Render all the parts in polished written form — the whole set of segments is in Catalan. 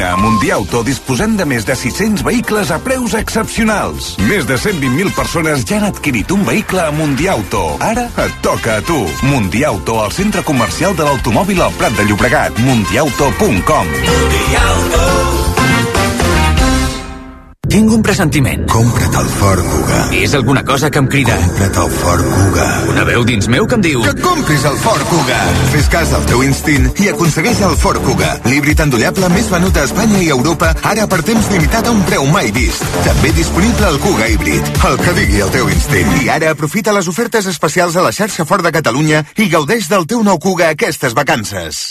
a Mundiauto disposem de més de 600 vehicles a preus excepcionals. Més de 120.000 persones ja han adquirit un vehicle a Mundiauto. Ara et toca a tu. Mundiauto, al centre comercial de l'automòbil al Prat de Llobregat. Mundiauto.com. Tinc un pressentiment. Compra't el Ford Kuga. És alguna cosa que em crida. Compra't el Ford Kuga. Una veu dins meu que em diu... Que compris el Ford Kuga. Fes cas al teu instint i aconsegueix el Ford Kuga. L'híbrid endollable més venut a Espanya i Europa, ara per temps limitat a un preu mai vist. També disponible el Kuga híbrid. El que digui el teu instint. I ara aprofita les ofertes especials a la xarxa Ford de Catalunya i gaudeix del teu nou Kuga aquestes vacances.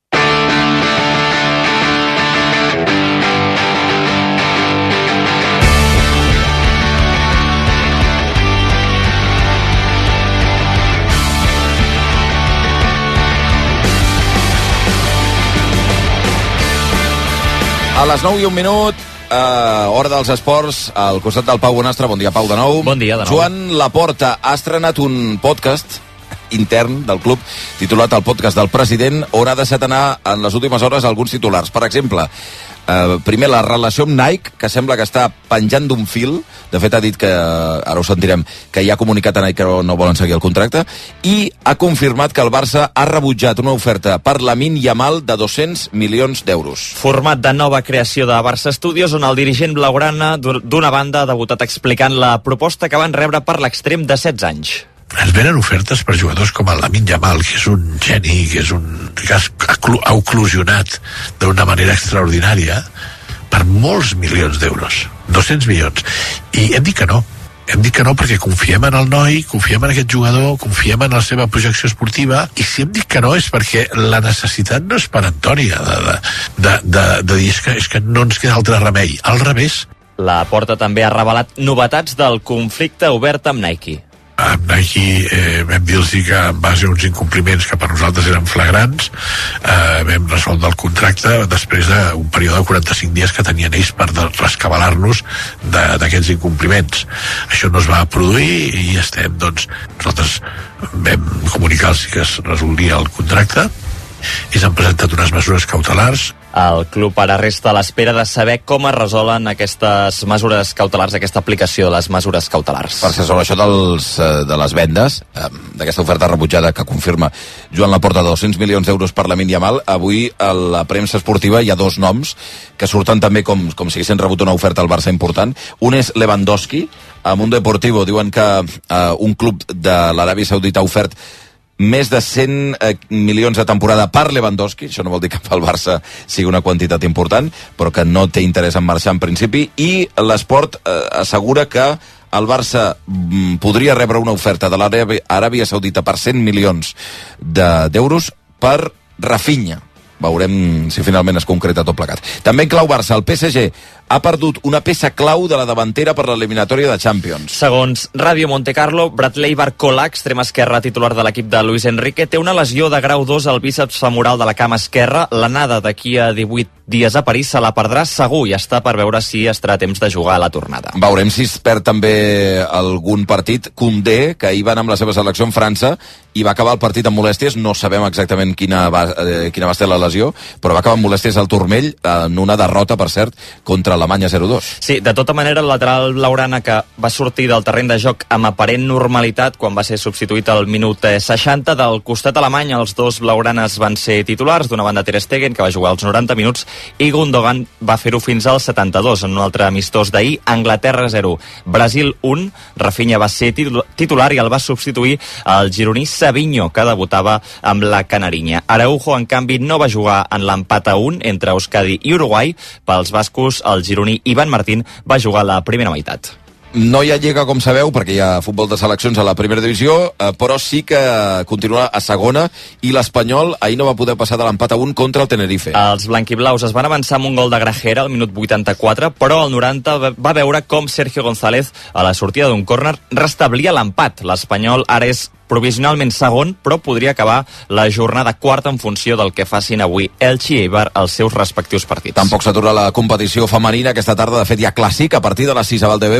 A les 9 i un minut, hora dels esports, al costat del Pau Bonastre. Bon dia, Pau, de nou. Bon dia, de nou. Joan Laporta ha estrenat un podcast intern del club titulat El podcast del president, on ha deixat anar en les últimes hores alguns titulars. Per exemple, primer la relació amb Nike, que sembla que està penjant d'un fil. De fet, ha dit que, ara ho sentirem, que ja ha comunicat a Nike que no volen seguir el contracte, i ha confirmat que el Barça ha rebutjat una oferta per Lamine Yamal de 200 milions d'euros. Format de nova creació de Barça Studios, on el dirigent blaugrana, d'una banda, ha debutat explicant la proposta que van rebre per l'extrem de 16 anys. Ens venen ofertes per jugadors com el Lamine Yamal, que és un geni, que ha oclusionat d'una manera extraordinària, per molts milions d'euros, 200 milions. I hem dit que no. Hem dit que no perquè confiem en el noi, confiem en aquest jugador, confiem en la seva projecció esportiva, i si hem dit que no és perquè la necessitat no és peremptòria de dir és que no ens queda altre remei. Al revés. La Porta també ha revelat novetats del conflicte obert amb Nike. Amb Nike vam dir-los que en base a uns incompliments que per nosaltres eren flagrants vam resoldre el contracte després d'un període de 45 dies que tenien ells per rescabalar-nos d'aquests incompliments. Això no es va produir i estem, doncs, nosaltres vam comunicar-los que es resoldria el contracte. Ells han presentat unes mesures cautelars. El club ara resta a l'espera de saber com es resolen aquestes mesures cautelars, aquesta aplicació de les mesures cautelars. Per ser sobre això de les vendes, d'aquesta oferta rebutjada que confirma Joan Laporta de 200 milions d'euros per Lamine Yamal, avui a la premsa esportiva hi ha dos noms que surten també com si haguessin rebut una oferta al Barça important. Un és Lewandowski. A Mundo Deportivo diuen que un club de l'Aràbia Saudita ha ofert més de 100 milions de temporada per Lewandowski. Això no vol dir que pel Barça sigui una quantitat important, però que no té interès en marxar en principi, i l'Esport assegura que el Barça podria rebre una oferta de l'Aràbia Saudita per 100 milions d'euros per Rafinha. Veurem si finalment es concreta tot plegat. També en clau Barça, el PSG ha perdut una peça clau de la davantera per l'eliminatòria de Champions. Segons Ràdio Montecarlo, Bradley Barcola, extrem esquerre titular de l'equip de Luis Enrique, té una lesió de grau 2 al bíceps femoral de la cama esquerra. L'anada d'aquí a 18 dies a París se la perdrà segur i està per veure si estarà temps de jugar a la tornada. Veurem si es perd també algun partit. Koundé, que ahir va anar amb la seva selecció en França i va acabar el partit amb molèsties, no sabem exactament quina va ser la lesió, però va acabar amb molèsties al turmell en una derrota, per cert, contra Alemanya 0-2. Sí, de tota manera, el lateral blaugrana, que va sortir del terreny de joc amb aparent normalitat quan va ser substituït al minut 60, del costat alemany els dos blaugranes van ser titulars, d'una banda Ter Stegen, que va jugar els 90 minuts, i Gundogan va fer-ho fins al 72, en un altre amistós d'ahir. Anglaterra 0, Brasil 1, Rafinha va ser titular i el va substituir el gironí Savinho, que debutava amb la Canarinya. Araujo, en canvi, no va jugar en l'empat a 1 entre Euskadi i Uruguai. Pels bascos, el gironí Ivan Martín va jugar la primera meitat. No hi ha lliga, com sabeu, perquè hi ha futbol de seleccions a la primera divisió, però sí que continua a segona, i l'Espanyol ahir no va poder passar de l'empat a 1 contra el Tenerife. Els blanquiblaus es van avançar amb un gol de Grajera al minut 84, però al 90 va veure com Sergio González, a la sortida d'un córner, restablia l'empat. L'Espanyol ara és provisionalment segon, però podria acabar la jornada quarta en funció del que facin avui Elche i Eibar als seus respectius partits. Tampoc s'atura la competició femenina aquesta tarda. De fet, hi ha clàssic a partir de les 6 a Valdebebas.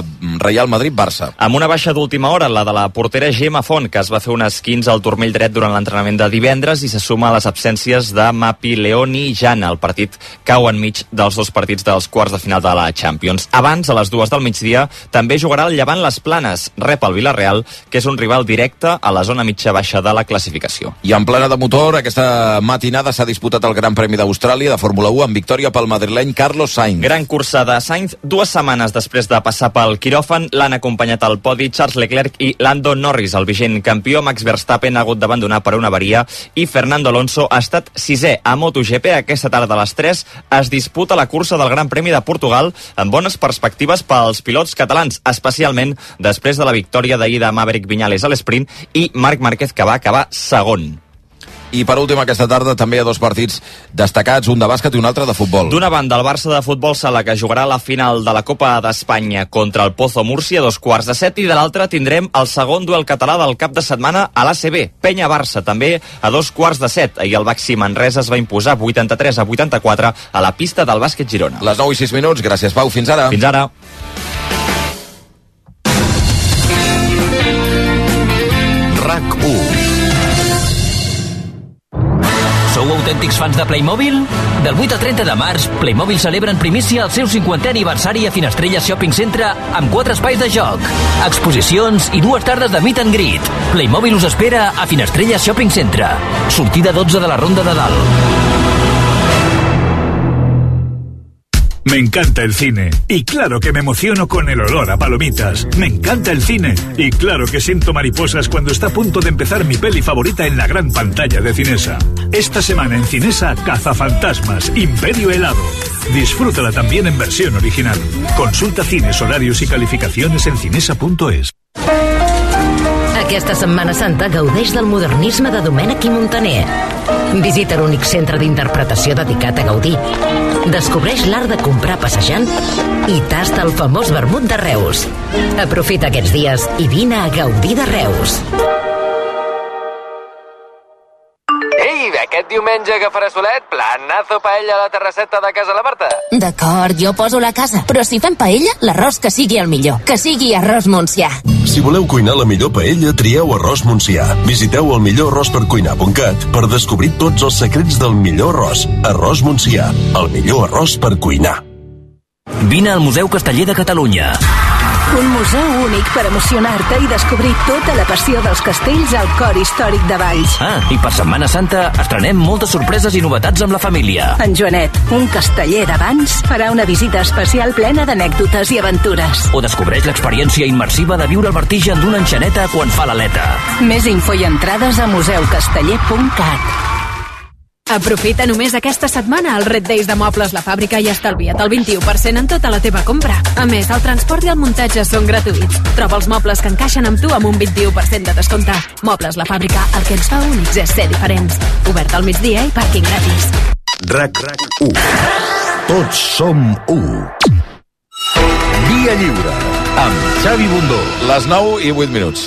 Real Madrid-Barça. Amb una baixa d'última hora, la de la portera Gemma Font, que es va fer un esquinç al turmell dret durant l'entrenament de divendres, i se suma a les absències de Mapi, Leoni i Jana. El partit cau enmig dels dos partits dels quarts de final de la Champions. Abans, a les 2 del migdia, també jugarà el Llevant Les Planes. Rep el Villarreal, que és un rival directe a la zona mitja-baixa de la classificació. I en plena de motor, aquesta matinada s'ha disputat el Gran Premi d'Austràlia de Fórmula 1 amb victòria pel madrileny Carlos Sainz. Gran cursa de Sainz, 2 setmanes després de passar pel quiròfan, l'han acompanyat al podi Charles Leclerc i Lando Norris. El vigent campió Max Verstappen ha hagut d'abandonar per una avaria i Fernando Alonso ha estat 6è a MotoGP. Aquesta tarda a les 3 es disputa la cursa del Gran Premi de Portugal amb bones perspectives pels pilots catalans, especialment després de la victòria d'ahir de Maverick Viñales a l'esprint i Marc Márquez, que va acabar segon. I per últim, aquesta tarda també hi ha dos partits destacats, un de bàsquet i un altre de futbol. D'una banda, el Barça de futbol sala, que jugarà la final de la Copa d'Espanya contra el Pozo Múrcia a 7:15, i de l'altra tindrem el segon duel català del cap de setmana a l'ACB, Penya-Barça, també a 7:15. Ahir el Baxi Manresa es va imposar 83-84 a la pista del bàsquet Girona. Les 9:06. Gràcies, Pau. Fins ara. Fins ara. RAC1. Sou autèntics fans de Playmobil? Del 8 al 30 de març, Playmobil celebra en primícia el seu 50è aniversari a Finestrella Shopping Centre amb 4 espais de joc, exposicions i 2 tardes de meet and greet. Playmobil us espera a Finestrella Shopping Centre. Sortida 12 de la Ronda de Dalt. Me encanta el cine y claro que me emociono con el olor a palomitas. Me encanta el cine y claro que siento mariposas cuando está a punto de empezar mi peli favorita en la gran pantalla de Cinesa. Esta semana en Cinesa, Cazafantasmas, Imperio Helado. Disfrútala también en versión original. Consulta cines, horarios y calificaciones en cinesa.es. Aquesta Setmana Santa gaudeix del modernisme de Domènech i Montaner. Visita l'únic centre d'interpretació dedicat a Gaudí. Descobreix l'art de comprar passejant i tasta el famós vermut de Reus. Aprofita aquests dies i vine a gaudir de Reus. Ei, aquest diumenge que farà solet, planazo paella a la terrasseta de casa la Marta. D'acord, jo poso la casa. Però si fem paella, l'arròs que sigui el millor. Que sigui arròs Montsià. Si voleu cuinar la millor paella, trieu Arròs Montsià. Visiteu el millorarròspercuinar.cat per descobrir tots els secrets del millor arròs. Arròs Montsià, el millor arròs per cuinar. Vine al Museu Casteller de Catalunya. Un museu únic per emocionar-te i descobrir tota la passió dels castells al cor històric de Valls. I per Setmana Santa estrenem moltes sorpreses i novetats amb la família. En Joanet, un casteller d'abans, farà una visita especial plena d'anècdotes i aventures. O descobreix l'experiència immersiva de viure el vertigen d'una enxaneta quan fa l'aleta. Més info i entrades a museucasteller.cat. Aprofita només aquesta setmana el Red Days de Mobles La Fàbrica i estalvia't el 21% en tota la teva compra. A més, el transport i el muntatge són gratuïts. Troba els mobles que encaixen amb tu amb un 21% de descompte. Mobles La Fàbrica, el que ens fa únics és ser diferents. Obert al migdia i pàrquing gratis. RAC1. Tots som 1. Via Lliure, amb Xavi Bundó. Les 9:08.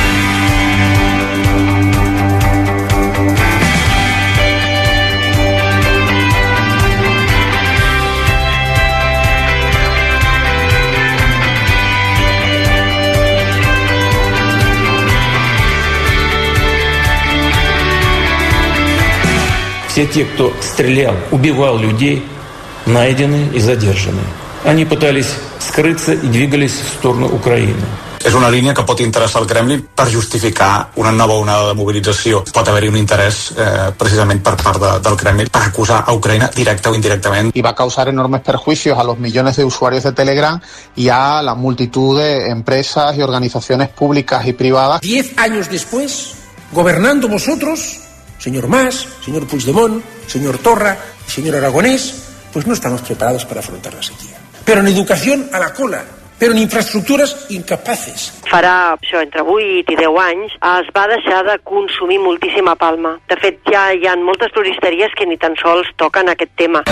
Все те, кто стрелял, убивал людей, найдены и задержаны. Они пытались скрыться и двигались в сторону Украины. És una línia que pot interessar al Kremlin per justificar una nova onada de mobilització. Pot haver-hi un interès precisament per part del Kremlin per acusar a Ucrania directa o indirectament. Y va a causar enormes perjuicios a los millones de usuarios de Telegram y a la multitud de empresas y organizaciones públicas y privadas. 10 años después, gobernando vosotros, señor Mas, señor Puigdemont, señor Torra y señor Aragonés, pues no estamos preparados para afrontar la sequía. Pero en educación a la cola, però en infraestructures incapaces. Farà, això, entre 8 i 10 anys, es va deixar de consumir moltíssima palma. De fet, ja hi ha moltes floristeries que ni tan sols toquen aquest tema.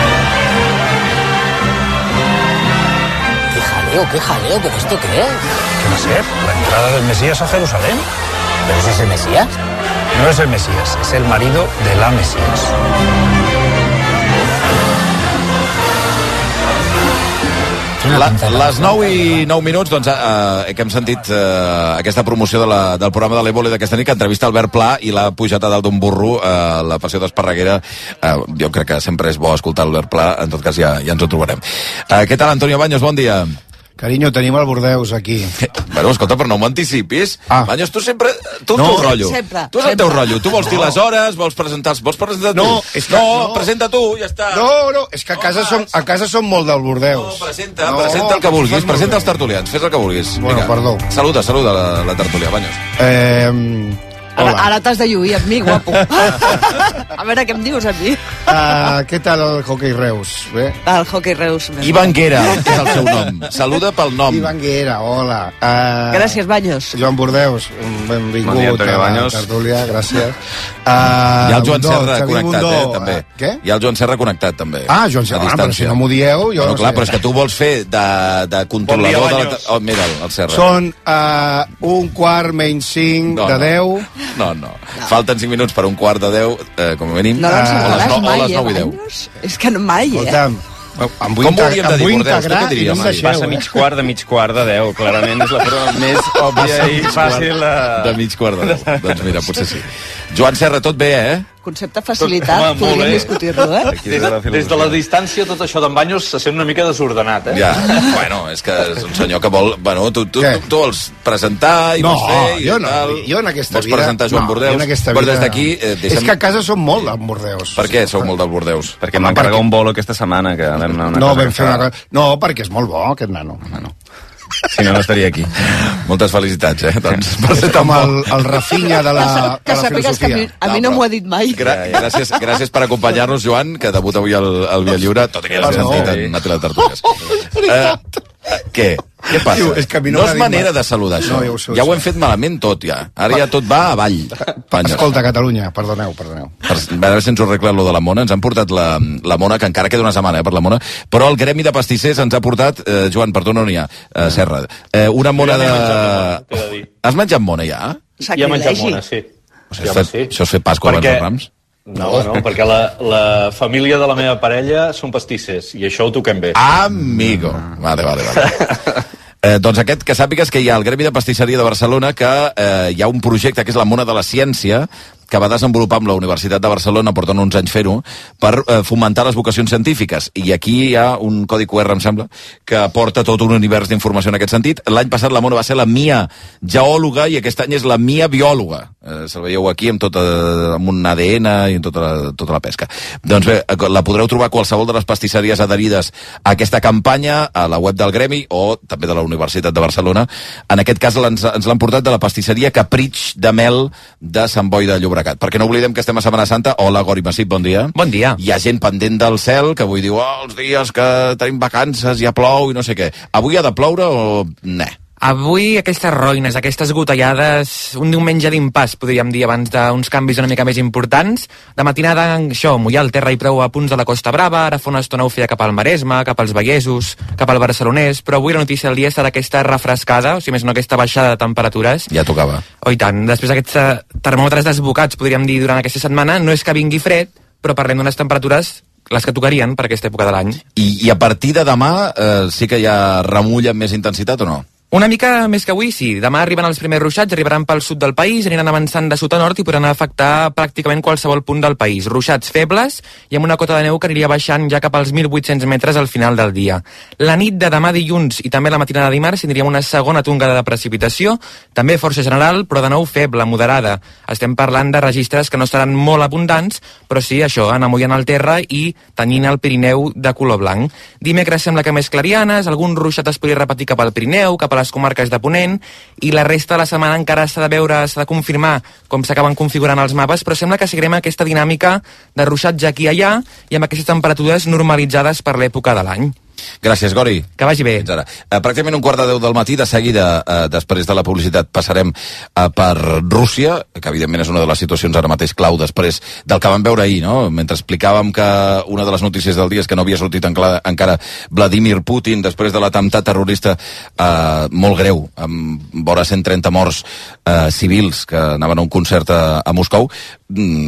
Qué jaleo, ¿pero esto qué es? ¿Qué va a ser? ¿La entrada del Mesías a Jerusalén? ¿Pero ese es el Mesías? No es el Mesías, es el marido de la Mesías. Les 9:09, doncs, que hem sentit aquesta promoció del programa de l'Evole d'aquesta nit, que entrevista Albert Pla i l'ha pujat a dalt d'un burro a la Passió d'Esparreguera. Jo crec que sempre és bo escoltar Albert Pla, en tot cas ja ens ho trobarem. Què tal, Antonio Baños? Bon dia. Carinyo, tenim el Bordeus aquí. Bueno, escolta, però no m'anticipis. Baños, tu sempre... Tu el teu rotllo. Tu és el teu rotllo. Tu vols dir les hores, vols presentar tu. No, presenta tu, ja està. No, és que a casa som molt del Bordeus. Presenta el que vulguis, presenta els tertulians, fes el que vulguis. Bueno, perdó. Saluda la tertúlia, Baños. Ara t'has de lluir amb mi, guapo. A veure què em dius a mi. Què tal el hockey Reus? Bé? El hockey Reus. Ivan Guera, que és el seu nom. Saluda pel nom. Ivan Guera, hola. Gràcies, Baños. Joan Bordeus, benvingut a la tertúlia, gràcies. Hi ha el Joan Serra connectat, també. Què? Hi ha el Joan Serra connectat, també. Joan Serra, però si no m'ho dieu... Bueno, clar, però és que tu vols fer de controlador de la... Oh, mira, el Serra. Són 1:15 de 10... No. Falten 5 minuts per 1:15, com a mínim. No l'encertaràs mai, o les 9:10. És que mai, Escolta'm, com ho hauríem de dir, Bordeus? Tu què diries? Passa mig quart de 10. Clarament és la forma més òbvia i fàcil de 10:15. Doncs mira, potser sí. Joan Serra, tot bé, Concepte facilitat, podríem discutir-lo, Des de la distància, tot això d'en Baños se sent una mica desordenat, Ja, bueno, és que és un senyor que vol... Bueno, tu vols presentar i vols fer... Jo en aquesta vida... Vols presentar Joan Bordeus? Però des d'aquí... És que a casa som molt del Bordeus. Per què sou molt del Bordeus? Perquè m'ha carregat un bolo aquesta setmana, que vam anar a una cosa... No, perquè és molt bo, aquest nano. Si no, no estaria aquí. Moltes felicitats, Doncs, és com el Rafinha de la que sàpigues que a mi no m'ho ha dit mai. Gràcies per acompanyar-nos, Joan, que debuta avui al Via Lliure, tot i que ja l'has sentit en una tele de tertúlies. Què passa? No és manera de saludar, això. Ja ho hem fet malament tot, ja. Ara ja tot va avall. Escolta, Catalunya, perdoneu. A veure si ens ho arregla allò de la Mona. Ens han portat la Mona, que encara queda una setmana per la Mona, però el gremi de pastissers ens ha portat, Joan, per tu no n'hi ha, Serra, una Mona de... Has menjat Mona, ja? Ja he menjat Mona, sí. Això és fer Pasqua abans dels Rams? No, perquè la família de la meva parella són pastissers, i això ho toquem bé. Amigo. Vale. Doncs que sàpigues que hi ha el Gremi de Pastisseria de Barcelona, que hi ha un projecte que és la Mona de la Ciència, que va desenvolupar amb la Universitat de Barcelona, porten uns anys fer-ho, per fomentar les vocacions científiques. I aquí hi ha un codi QR, em sembla, que aporta tot un univers d'informació en aquest sentit. L'any passat la Mona va ser la Mia geòloga i aquest any és la Mia biòloga. Se'l veieu aquí amb un ADN i amb tota la pesca. Doncs bé, la podreu trobar a qualsevol de les pastisseries adherides a aquesta campanya, a la web del Gremi o també de la Universitat de Barcelona. En aquest cas ens l'han portat de la pastisseria Capritx de Mel de Sant Boi de Llobregat. Perquè no oblidem que estem a Setmana Santa. Hola, Gori Massip, bon dia. Bon dia. Hi ha gent pendent del cel que avui diu els dies que tenim vacances ja plou i no sé què. Avui ha de ploure o... Avui aquestes roïnes, aquestes gotellades, un diumenge d'impàs, podríem dir, abans d'uns canvis una mica més importants. De matinada, això, mullar el terra i prou a punts de la Costa Brava, ara fa una estona ho feia cap al Maresme, cap als Vallesos, cap al Barcelonès, però avui la notícia del dia serà aquesta refrescada, o si més no aquesta baixada de temperatures. Ja tocava. Oh, i tant. Després aquests termòmetres desbocats, podríem dir, durant aquesta setmana, no és que vingui fred, però parlem d'unes temperatures les que tocarien per aquesta època de l'any. I a partir de demà sí que ja remulla amb més intensitat o no? Una mica més que avui, sí. Demà arriben els primers ruixats, arribaran pel sud del país, aniran avançant de sud a nord i podran afectar pràcticament qualsevol punt del país. Ruixats febles i amb una cota de neu que aniria baixant ja cap als 1.800 metres al final del dia. La nit de demà dilluns i també la matinada de dimarts tindríem una segona tongada de precipitació, també força general, però de nou feble, moderada. Estem parlant de registres que no seran molt abundants, però sí, això, amollant el terra i tenyint el Pirineu de color blanc. Dimecres sembla que més clarianes, algun ruixat es podria repetir cap al Pirineu, cap a les comarques de Ponent, i la resta de la setmana encara s'ha de veure, s'ha de confirmar com s'acaben configurant els mapes, però sembla que seguirem aquesta dinàmica de ruixatge aquí i allà i amb aquestes temperatures normalitzades per l'època de l'any. Gràcies, Gori. Que vagi bé. Fins ara. Pràcticament 1:15 del matí, de seguida, després de la publicitat, passarem per Rússia, que evidentment és una de les situacions ara mateix clau després del que vam veure ahir, no? Mentre explicàvem que una de les notícies del dia és que no havia sortit encara Vladimir Putin després de l'atemptat terrorista molt greu, amb vora 130 morts civils que anaven a un concert a Moscou.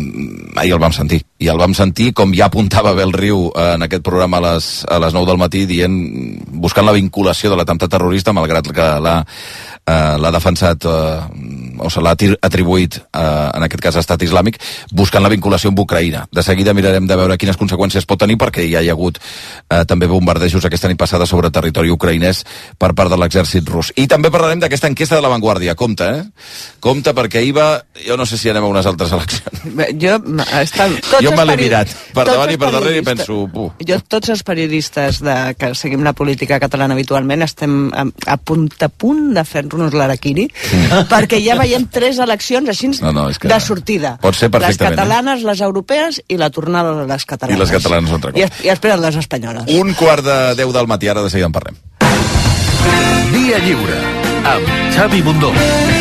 Ahir el vam sentir, i el vam sentir, com ja apuntava Bel Riu en aquest programa a les 9 del matí, buscant la vinculació de l'atemptat terrorista, malgrat que l'ha defensat o se l'ha atribuït en aquest cas a Estat Islàmic, buscant la vinculació amb Ucraïna. De seguida mirarem de veure quines conseqüències pot tenir, perquè ja hi ha hagut també bombardejos aquesta nit passada sobre territori ucraïnès per part de l'exèrcit rus. I també parlarem d'aquesta enquesta de La Vanguardia. Compte, Compte, perquè ahir jo no sé si anem a unes altres eleccions. Jo me l'he mirat per davant i per darrere i penso... Tots els periodistes que seguim la política catalana habitualment estem a punt de fer-nos l'araquiri, perquè ja veiem 3 eleccions així de sortida. Pot ser perfectament. Les catalanes, les europees i la tornada de les catalanes. I les catalanes altre cop. I esperen les espanyoles. 1:45 del matí, ara de seguida en parlem. Via Lliure, amb Xavi Bundó.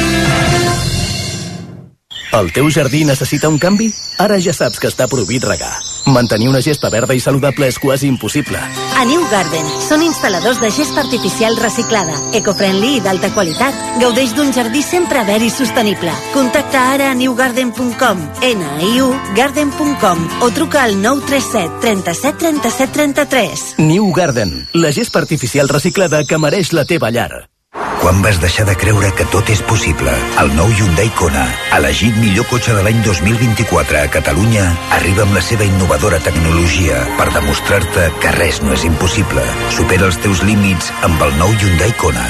El teu jardí necessita un canvi? Ara ja saps que està prohibit regar. Mantenir una gespa verda i saludable és quasi impossible. A New Garden són instal·ladors de gespa artificial reciclada, eco-friendly i d'alta qualitat. Gaudeix d'un jardí sempre verd i sostenible. Contacta ara a newgarden.com, NIU-garden.com o truca al 937 37 37 33. New Garden, la gespa artificial reciclada que mereix la teva llar. Quan vas deixar de creure que tot és possible? El nou Hyundai Kona, elegit millor cotxe de l'any 2024 a Catalunya, arriba amb la seva innovadora tecnologia per demostrar-te que res no és impossible. Supera els teus límits amb el nou Hyundai Kona.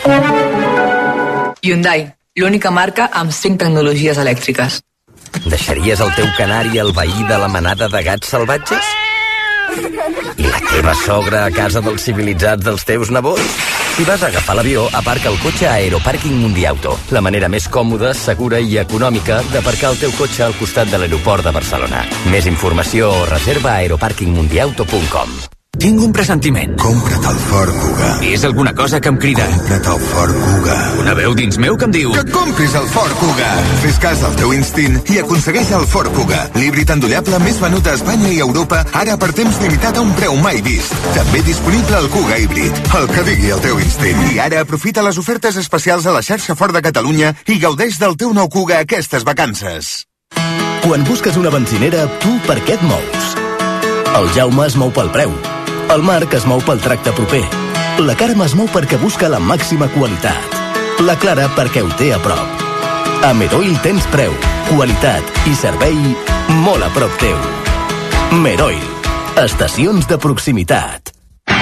Hyundai, l'única marca amb 5 tecnologies elèctriques. Deixaries el teu canari al veí de la manada de gats salvatges? I la teva sogra a casa dels civilitzats dels teus nebots? Si vas a agafar l'avió, aparca el cotxe a Aeropàrquing Mundiauto, la manera més còmoda, segura i econòmica d'aparcar el teu cotxe al costat de l'aeroport de Barcelona. Més informació o reserva a aeroparkingmundiauto.com. Tinc un pressentiment. Compra't el Ford Kuga. És alguna cosa que em crida. Compra't el Ford Kuga. Una veu dins meu que em diu... Que compris el Ford Kuga. Fes cas al teu instint i aconsegueix el Ford Kuga. L'híbrid endollable més venut a Espanya i Europa, ara per temps limitat a un preu mai vist. També disponible el Kuga híbrid. El que digui el teu instint. I ara aprofita les ofertes especials a la xarxa Ford de Catalunya i gaudeix del teu nou Kuga aquestes vacances. Quan busques una benzinera, tu per què et mous? El Jaume es mou pel preu. El Marc es mou pel tracte proper. La Carme es mou perquè busca la màxima qualitat. La Clara perquè ho té a prop. A Meroil tens preu, qualitat i servei molt a prop teu. Meroil. Estacions de proximitat.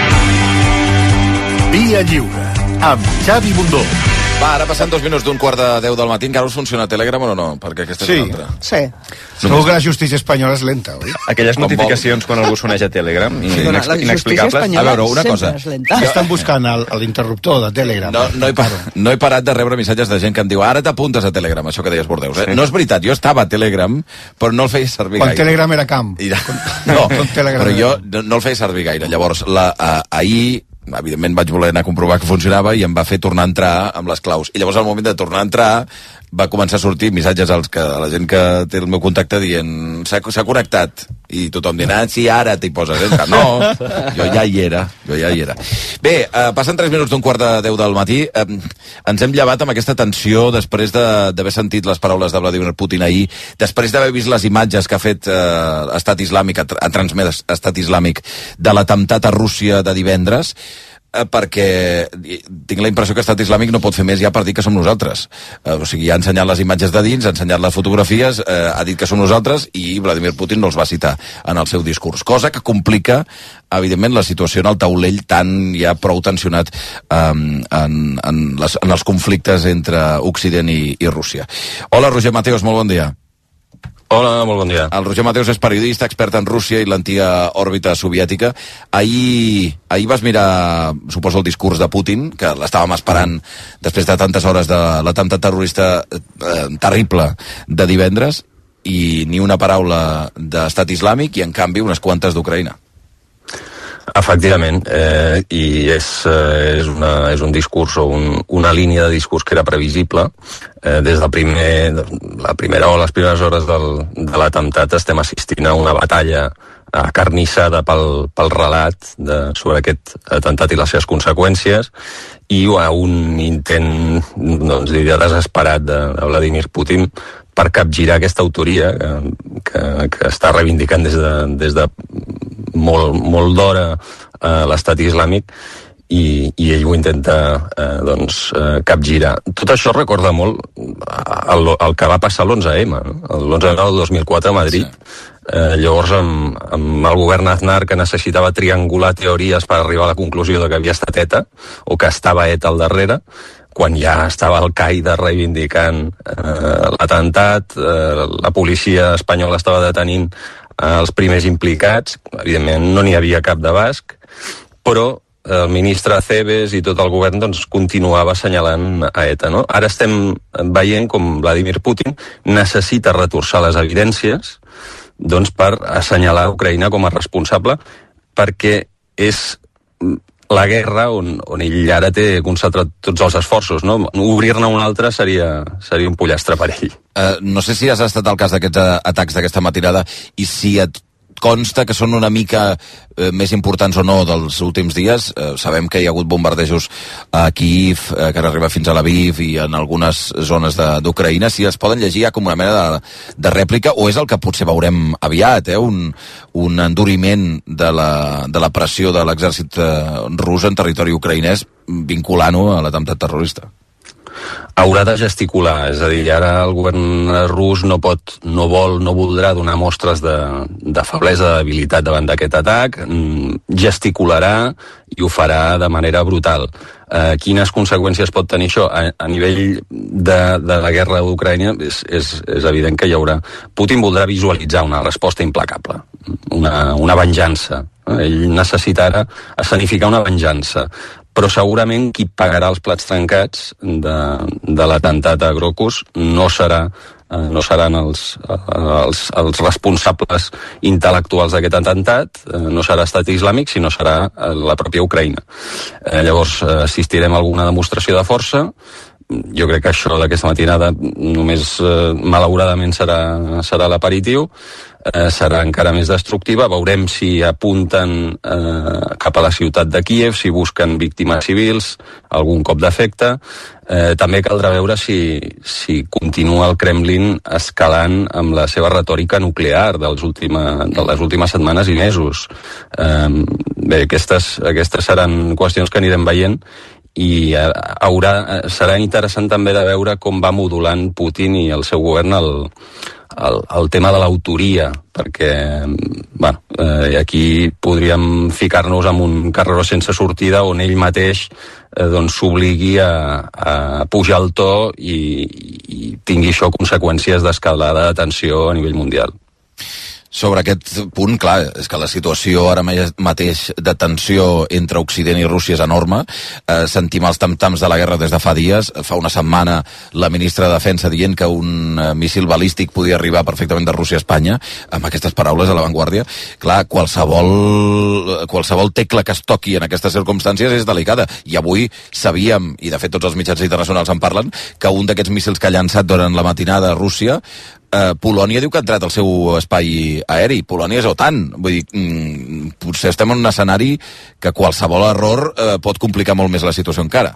Via Lliure, amb Xavi Bundó. Va, ara passant 2 minuts d'1:45 del matí, encara us funciona Telegram o no? Perquè aquesta és una altra. Sí. Segur que la justícia espanyola és lenta, oi? Aquelles notificacions quan algú s'uneix a Telegram inexplicables. A veure, una cosa. Estan buscant l'interruptor de Telegram. No he parat de rebre missatges de gent que em diu ara t'apuntes a Telegram, això que deies Bordeus. Sí. No és veritat, jo estava a Telegram, però no el feia servir gaire. Quan Telegram era camp. No, però jo no el feia servir gaire. Llavors, ahir evidentment vaig voler anar a comprovar que funcionava i em va fer tornar a entrar amb les claus. I llavors al moment de tornar a entrar va començar a sortir missatges a la gent que té el meu contacte dient s'ha connectat. I tothom dient, sí, ara t'hi poses. No, jo ja hi era. Bé, passen 3 minuts d'1:45 del matí. Ens hem llevat amb aquesta tensió després d'haver sentit les paraules de Vladimir Putin ahir, després d'haver vist les imatges que ha fet Estat Islàmic, ha transmès Estat Islàmic de l'atemptat a Rússia de divendres, perquè tinc la impressió que Estat Islàmic no pot fer més ja per dir que som nosaltres. O sigui, ha ensenyat les imatges de dins, ha ensenyat les fotografies, ha dit que som nosaltres i Vladimir Putin no els va citar en el seu discurs, cosa que complica evidentment la situació en el taulell tan ja prou tensionat en els conflictes entre Occident i Rússia. Hola, Roger Mateos, molt bon dia. Hola, molt bon dia. El Roger Mateos és periodista, expert en Rússia i l'antiga òrbita soviètica. Ahir vas mirar, suposo, el discurs de Putin, que l'estàvem esperant després de tantes hores de l'atemptat terrorista terrible de divendres, i ni una paraula d'Estat Islàmic i, en canvi, unes quantes d'Ucraïna. Efectivament, i és un discurs o una línia de discurs que era previsible. Des de la primera o les primeres hores de l'atemptat estem assistint a una batalla acarnissada pel relat sobre aquest atemptat i les seves conseqüències, i a un intent, diria, desesperat de Vladimir Putin per capgirar aquesta autoria que està reivindicant des de molt d'hora l'estat islàmic, i ell ho intenta capgirar. Tot això recorda molt el que va passar l'11M, l'11M del 2004 a Madrid. Llavors amb el govern Aznar, que necessitava triangular teories per arribar a la conclusió de que havia estat ETA, o que estava ETA al darrere, quan ja estava al Qaeda reivindicant l'atemptat, la policia espanyola estava detenint els primers implicats, evidentment no n'hi havia cap de basc, però el ministre Acebes i tot el govern continuava assenyalant a ETA, no? Ara estem veient com Vladimir Putin necessita retorçar les evidències per assenyalar Ucraïna com a responsable, perquè és la guerra on ell ara té concentrat tots els esforços, no? Obrir-ne una altra seria un pollastre per ell. No sé si has estat al cas d'aquests atacs d'aquesta matinada i si et consta que són una mica més importants o no dels últims dies. Sabem que hi ha hagut bombardejos a Kyiv, que han arribat fins a Lviv i en algunes zones d'Ucraïna. Si es poden llegir ja com una mena de rèplica, o és el que potser veurem aviat, un enduriment de la pressió de l'exèrcit rus en territori ucraïnès vinculant-ho a l'atemptat terrorista. Haurà de gesticular, és a dir, ara el govern rus no voldrà donar mostres de feblesa, de debilitat davant d'aquest atac, gesticularà i ho farà de manera brutal. Quines conseqüències pot tenir això? A nivell de la guerra d'Ucraïna és evident que hi haurà. Putin voldrà visualitzar una resposta implacable, una venjança. Ell necessitarà escenificar una venjança, però segurament qui pagarà els plats trencats de l'atemptat a Crocus no seran els responsables intel·lectuals d'aquest atemptat, no serà estat islàmic, sinó serà la pròpia Ucraïna. Llavors assistirem a alguna demostració de força. Jo crec que això d'aquesta matinada només malauradament serà l'aperitiu, serà encara més destructiva. Veurem si apunten cap a la ciutat de Kíev, si busquen víctimes civils, algun cop d'efecte. També caldrà veure si continua el Kremlin escalant amb la seva retòrica nuclear de les últimes setmanes i mesos. Bé, aquestes seran qüestions que anirem veient, i serà interessant també de veure com va modulant Putin i el seu govern el tema de l'autoria, perquè aquí podríem ficar-nos en un carreró sense sortida on ell mateix s'obligui a pujar el to i tingui això conseqüències d'escalada de tensió a nivell mundial. Sobre aquest punt, clar, és que la situació ara mateix de tensió entre Occident i Rússia és enorme. Sentim els tam-tams de la guerra des de fa dies. Fa una setmana la ministra de Defensa dient que un míssil balístic podia arribar perfectament de Rússia a Espanya, amb aquestes paraules a La Vanguardia. Clar, qualsevol tecla que es toqui en aquestes circumstàncies és delicada. I avui sabíem, i de fet tots els mitjans internacionals en parlen, que un d'aquests míssils que ha llançat durant la matinada a Rússia, Polònia diu que ha entrat al seu espai aeri. Polònia és OTAN. Vull dir, potser estem en un escenari que qualsevol error pot complicar molt més la situació encara.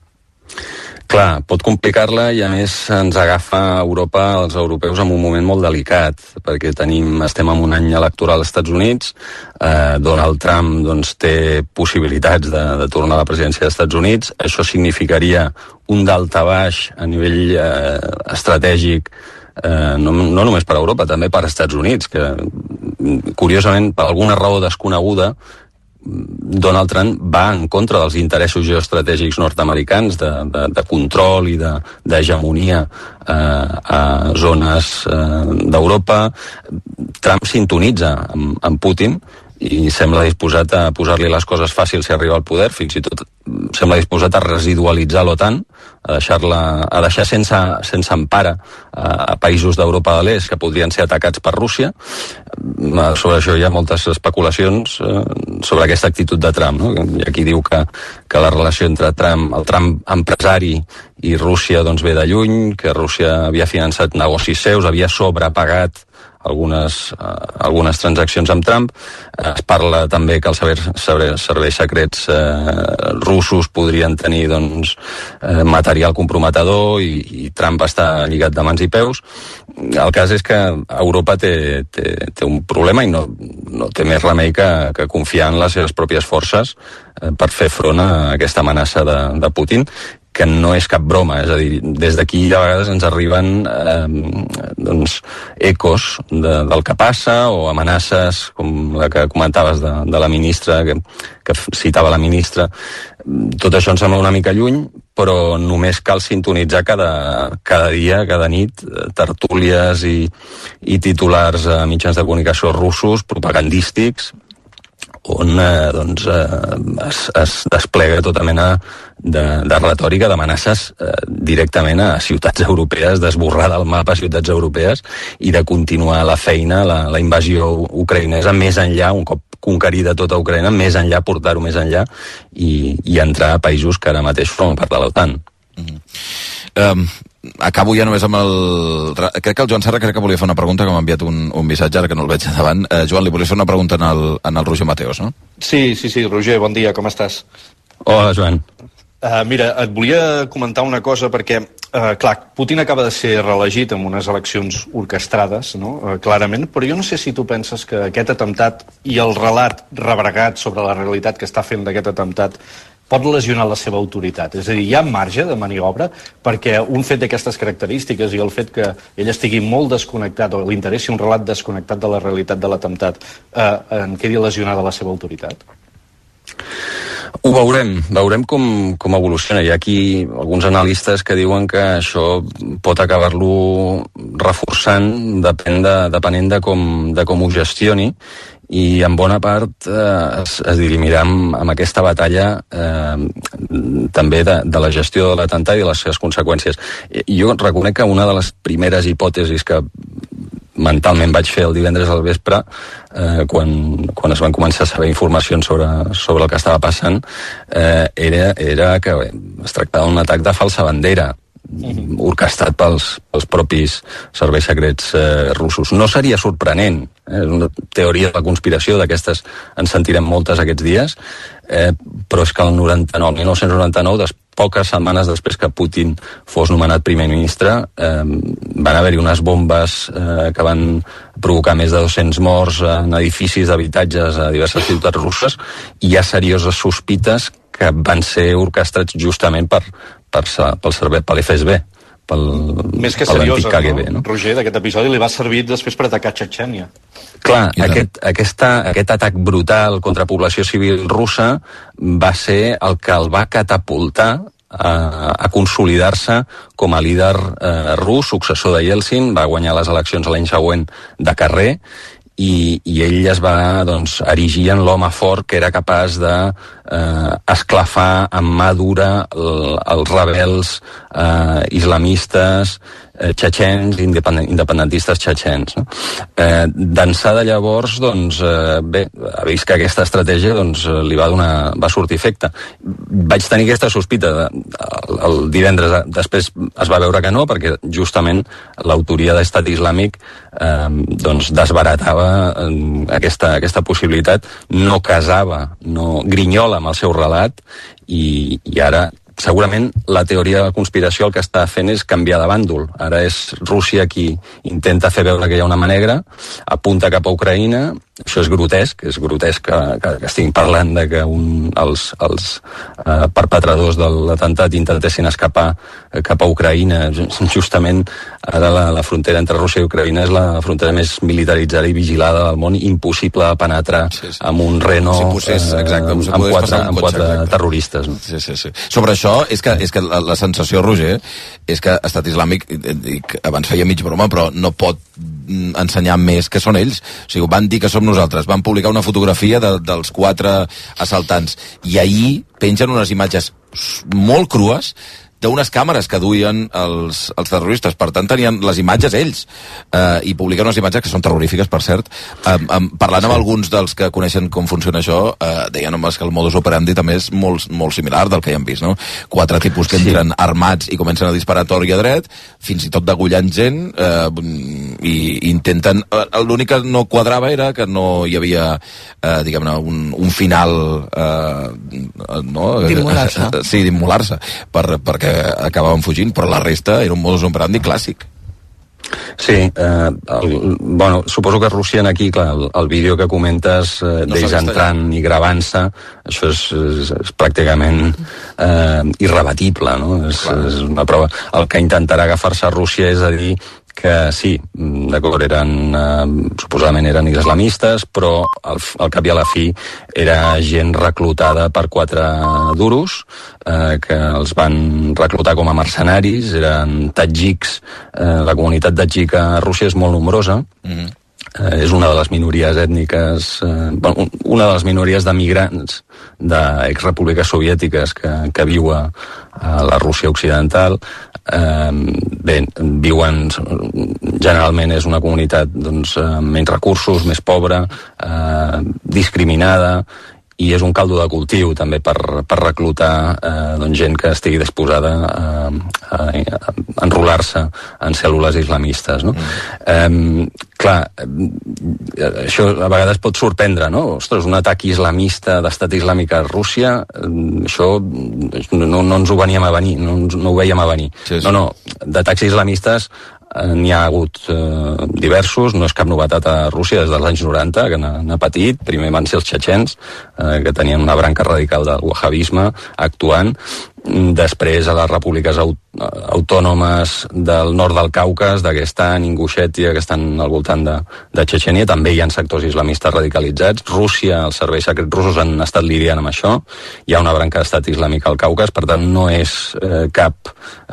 Clar, pot complicar-la, i a més ens agafa a Europa, els europeus, en un moment molt delicat, perquè estem en un any electoral als Estats Units. Donald Trump té possibilitats de tornar a la presidència dels Estats Units. Això significaria un daltabaix a nivell estratègic, no només per a Europa, també per als Estats Units, que curiosament, per alguna raó desconeguda, Donald Trump va en contra dels interessos geoestratègics nord-americans de control i d'hegemonia a zones d'Europa. Trump sintonitza amb Putin i sembla disposat a posar-li les coses fàcils si arriba al poder, fins i tot sembla disposat a residualitzar l'OTAN, a deixar sense empara a països d'Europa de l'Est que podrien ser atacats per Rússia. Sobre això hi ha moltes especulacions sobre aquesta actitud de Trump, no? Hi ha qui diu que la relació entre el Trump empresari i Rússia ve de lluny, que Rússia havia finançat negocis seus, havia sobrepagat algunes transaccions amb Trump. Es parla també que els serveis secrets russos podrien tenir material comprometedor i Trump està lligat de mans i peus. El cas és que Europa té un problema i no té més remei que confiar en les seves pròpies forces per fer front a aquesta amenaça de Putin, que no és cap broma, és a dir, des d'aquí a vegades ens arriben ecos del que passa o amenaces com la que comentaves de la ministra, que citava la ministra. Tot això ens sembla una mica lluny, però només cal sintonitzar cada dia, cada nit, tertúlies i titulars a mitjans de comunicació russos, propagandístics, on es desplega tota mena de retòrica, d'amenaces directament a ciutats europees, d'esborrar del mapa ciutats europees i de continuar la feina, la invasió ucraïnesa més enllà, un cop conquerida tota Ucraïna, més enllà, portar-ho més enllà i entrar a països que ara mateix formen part de l'OTAN. Acabo ja només amb crec que el Joan Serra volia fer una pregunta, que m'ha enviat un missatge, ara que no el veig davant. Joan, li volia fer una pregunta en el Roger Mateos, no? Sí, Roger, bon dia, com estàs? Hola, Joan. Mira, et volia comentar una cosa perquè, clar, Putin acaba de ser reelegit en unes eleccions orquestrades, no? Clarament, però jo no sé si tu penses que aquest atemptat i el relat rebregat sobre la realitat que està fent d'aquest atemptat pot lesionar la seva autoritat. És a dir, hi ha marge de maniobra perquè un fet d'aquestes característiques i el fet que ell estigui molt desconnectat o li interessi un relat desconnectat de la realitat de l'atemptat en quedi lesionada la seva autoritat? Ho veurem com evoluciona. Hi ha aquí alguns analistes que diuen que això pot acabar-lo reforçant depenent de com ho gestioni, i en bona part es dirimirà amb aquesta batalla també de la gestió de l'atemptat i les seves conseqüències. Jo reconec que una de les primeres hipòtesis que mentalment vaig fer el divendres al vespre, quan es van començar a saber informacions sobre el que estava passant, era que es tractava d'un atac de falsa bandera, orquestat pels propis serveis secrets russos. No seria sorprenent, és una teoria de la conspiració, d'aquestes en sentirem moltes aquests dies, però és que el 1999, poques setmanes després que Putin fos nomenat primer ministre, van haver-hi unes bombes que van provocar més de 200 morts en edificis d'habitatges a diverses ciutats russes, i hi ha serioses sospites que van ser orquestrats justament per l'FSB, més que seriosa, KGB, no? Roger, d'aquest episodi li va servir després per atacar Txetxènia. Clar, aquest atac brutal contra població civil russa va ser el que el va catapultar a consolidar-se com a líder rus, successor de Yeltsin. Va guanyar les eleccions l'any següent de carrer, i ell es va erigir en l'home fort que era capaç d'esclafar amb mà dura els rebels islamistes txetxens, independentistes txetxens. D'ençà de llavors, ha vist que aquesta estratègia li va sortir efecte. Vaig tenir aquesta sospita el divendres, després es va veure que no, perquè justament l'autoria d'Estat Islàmic desbaratava aquesta possibilitat, no casava, no grinyola amb el seu relat, i ara segurament la teoria de la conspiració el que està fent és canviar de bàndol. Ara és Rússia qui intenta fer veure que hi ha una mà negra, apunta cap a Ucraïna. Això és grotesc que estic parlant de que els perpetradors de l'atemptat intentessin escapar cap a Ucraïna. Justament ara la frontera entre Rússia i Ucraïna és la frontera més militaritzada i vigilada del món, impossible de penetrar amb un Renault amb quatre terroristes. Sobre això, és que la sensació, Roger, és que Estat Islàmic, abans feia mig broma, però no pot ensenyar més que són ells. O sigui, van dir que som nosaltres, van publicar una fotografia dels 4 assaltants, i ahir pengen unes imatges molt crues d'unes càmeres que duien els terroristes. Per tant, tenien les imatges ells, i publiquen unes imatges que són terrorífiques, per cert. Parlant amb alguns dels que coneixen com funciona això, deien que el modus operandi també és molt, molt similar del que ja hem vist, no? 4 tipus que entren armats i comencen a disparar a tort i a dret, fins i tot degullant gent, i intenten... L'únic que no quadrava era que no hi havia, diguem-ne, un final... d'immolar-se. Sí, d'immolar-se, perquè acabaven fugint, però la resta era un modus operandi clàssic. Sí, bueno, suposo que Rússia aquí, clar, el vídeo que comentes d'ells entrant i gravant-se, això és pràcticament irrebatible, no? És una prova. El que intentarà agafar-se a Rússia és a dir que sí, d'acord, suposadament eren islamistes, però al cap i a la fi era gent reclutada per 4 duros, que els van reclutar com a mercenaris, eren tadjiks. La comunitat tadjika a Rússia és molt nombrosa, és una de les minories ètniques, una de les minories de migrants d'exrepúbliques soviètiques que viu a la Rússia occidental. Bé, viuen, generalment és una comunitat amb menys recursos, més pobra, discriminada, i és un caldo de cultiu també per reclutar gent que estigui disposada a enrolar-se en cèl·lules islamistes, no? Clar, això a vegades pot sorprendre, no? Ostres, un atac islamista d'estat islàmic a Rússia, això no ens ho veníem a venir, no ho veiem a venir. No, d'atacs islamistes n'hi ha hagut diversos, no és cap novetat a Rússia des dels anys 90, que n'ha patit. Primer van ser els txetxens, que tenien una branca radical del wahhabisme actuant. Després a les repúbliques autònomes del nord del Caucas, Daguestan, Ingushetia, que estan al voltant de Txetxènia, també hi ha sectors islamistes radicalitzats. Rússia, els serveis secrets russos han estat lidiant amb això. Hi ha una branca d'estat islàmic al Caucas, per tant no és cap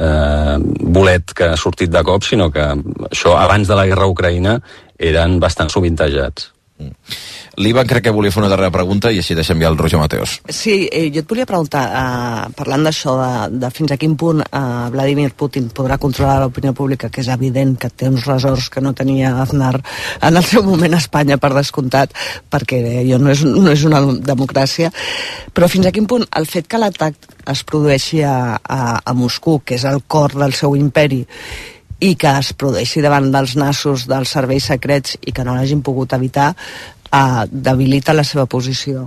bolet que ha sortit de cop, sinó que això abans de la guerra a Ucraïna eren bastant sovintejats. L'Ivan crec que volia fer una darrera pregunta i així deixem ja el Roger Mateos. Sí, jo et volia preguntar, parlant d'això, de fins a quin punt Vladimir Putin podrà controlar l'opinió pública, que és evident que té uns ressorts que no tenia Aznar en el seu moment a Espanya, per descomptat, perquè allò no és una democràcia, però fins a quin punt el fet que l'atac es produeixi a Moscou, que és el cor del seu imperi, i que es produeixi davant dels nassos dels serveis secrets i que no l'hagin pogut evitar, debilita la seva posició.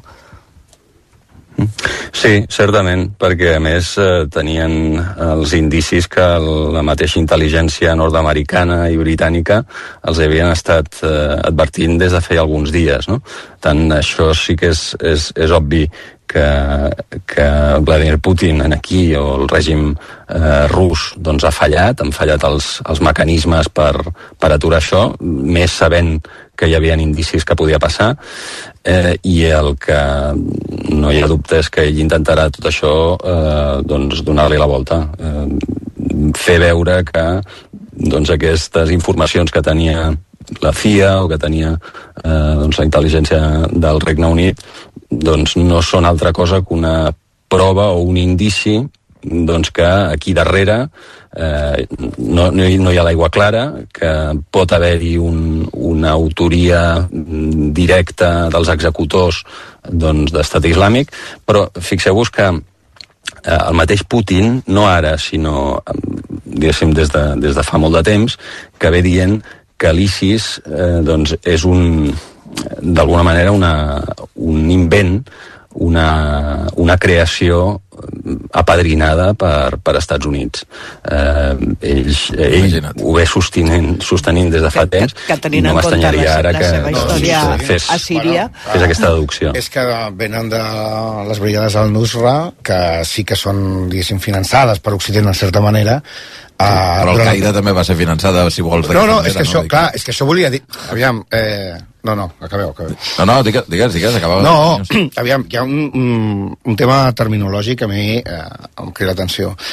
Sí, certament, perquè a més tenien els indicis que la mateixa intel·ligència nord-americana i britànica els havien estat advertint des de feia alguns dies, no? Tant això sí que és obvi que Vladimir Putin aquí, o el règim rus, doncs ha fallat, han fallat els mecanismes per aturar això, més sabent que hi havia indicis que podia passar, i el que no hi ha dubte és que ell intentarà tot això doncs donar-li la volta, fer veure que doncs aquestes informacions que tenia la CIA o que tenia doncs la intel·ligència del Regne Unit doncs no són altra cosa que una prova o un indici doncs que aquí darrere no hi ha l'aigua clara, que pot haver-hi una autoria directa dels executors doncs, d'estat islàmic, però fixeu-vos que el mateix Putin, no ara, sinó diguéssim des de fa molt de temps, que ve dient que l'ISIS doncs, és d'alguna manera un invent, una creació apadrinada per Estats Units. Ell ho ve sostenint des de fa temps, i no m'estranyaria ara que fes aquesta deducció. És que venen de les brigades al-Nusra, que sí que són, diguéssim, finançades per Occident en certa manera, però Al-Qaeda també va ser finançada, si vols. És que això, clar, és que això volia dir... Aviam, acabeu. No, digues, acabeu. No, aviam, hi ha un tema terminològic que a mi em crida l'atenció.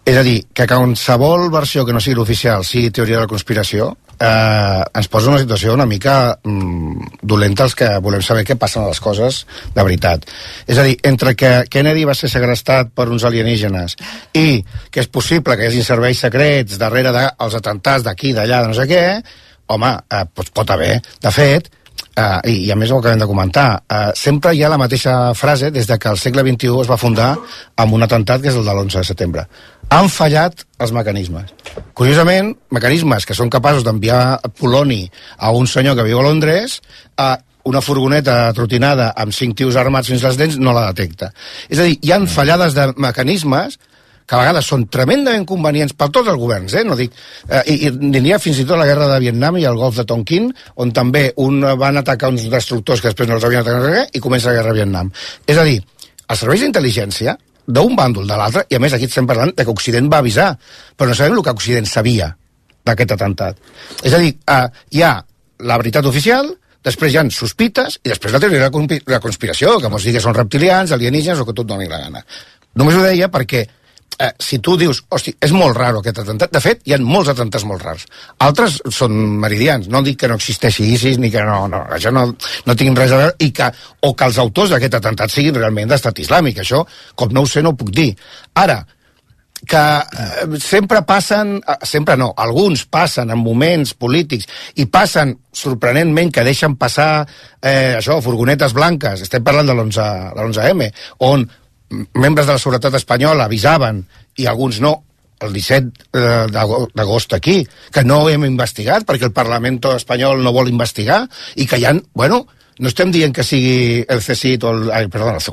És a dir, que qualsevol versió que no sigui l'oficial sigui teoria de la conspiració, ens posa una situació una mica dolenta els que volem saber què passen a les coses de veritat. És a dir, entre que Kennedy va ser segrestat per uns alienígenes i que és possible que hi hagi serveis secrets darrere dels atentats d'aquí, d'allà, de no sé què, home, pot haver. De fet, i a més ho acabem de comentar, sempre hi ha la mateixa frase des de que el segle XXI es va fundar amb un atemptat que és el de l'11 de setembre. Han fallat els mecanismes. Curiosament, mecanismes que són capaços d'enviar poloni a un senyor que viu a Londres, una furgoneta trotinada amb 5 tios armats fins les dents no la detecta. És a dir, hi han fallades de mecanismes que a vegades són tremendament convenients per tots els governs, no dic... I n'hi ha fins i tot la guerra de Vietnam i el golf de Tonkin, on també van atacar uns destructors que després no els havien atacat i comença la guerra de Vietnam. És a dir, els serveis d'intel·ligència d'un bàndol de l'altre, i a més aquí estem parlant de que Occident va avisar, però no sabem el que Occident sabia d'aquest atemptat. És a dir, hi ha la veritat oficial, després hi ha sospites, i després la teoria de la conspiració, que molts digui que són reptilians, alienígenes, o que tot doni la gana. Només ho deia perquè si tu dius, hosti, és molt raro aquest atemptat, de fet, hi ha molts atemptats molt rars. Altres són meridians, no dic que no existeixi ISIS, ni que això no tinguin res a veure, o que els autors d'aquest atemptat siguin realment d'estat islàmic, això, com no ho sé, no ho puc dir. Ara, que sempre passen, sempre no, alguns passen en moments polítics i passen sorprenentment que deixen passar furgonetes blanques, estem parlant de l'11M, on membres de la seguretat espanyola avisaven, i alguns no, el 17 d'agost aquí, que no hem investigat perquè el Parlament espanyol no vol investigar, i que hi ha, bueno, no estem dient que sigui el CSIC o el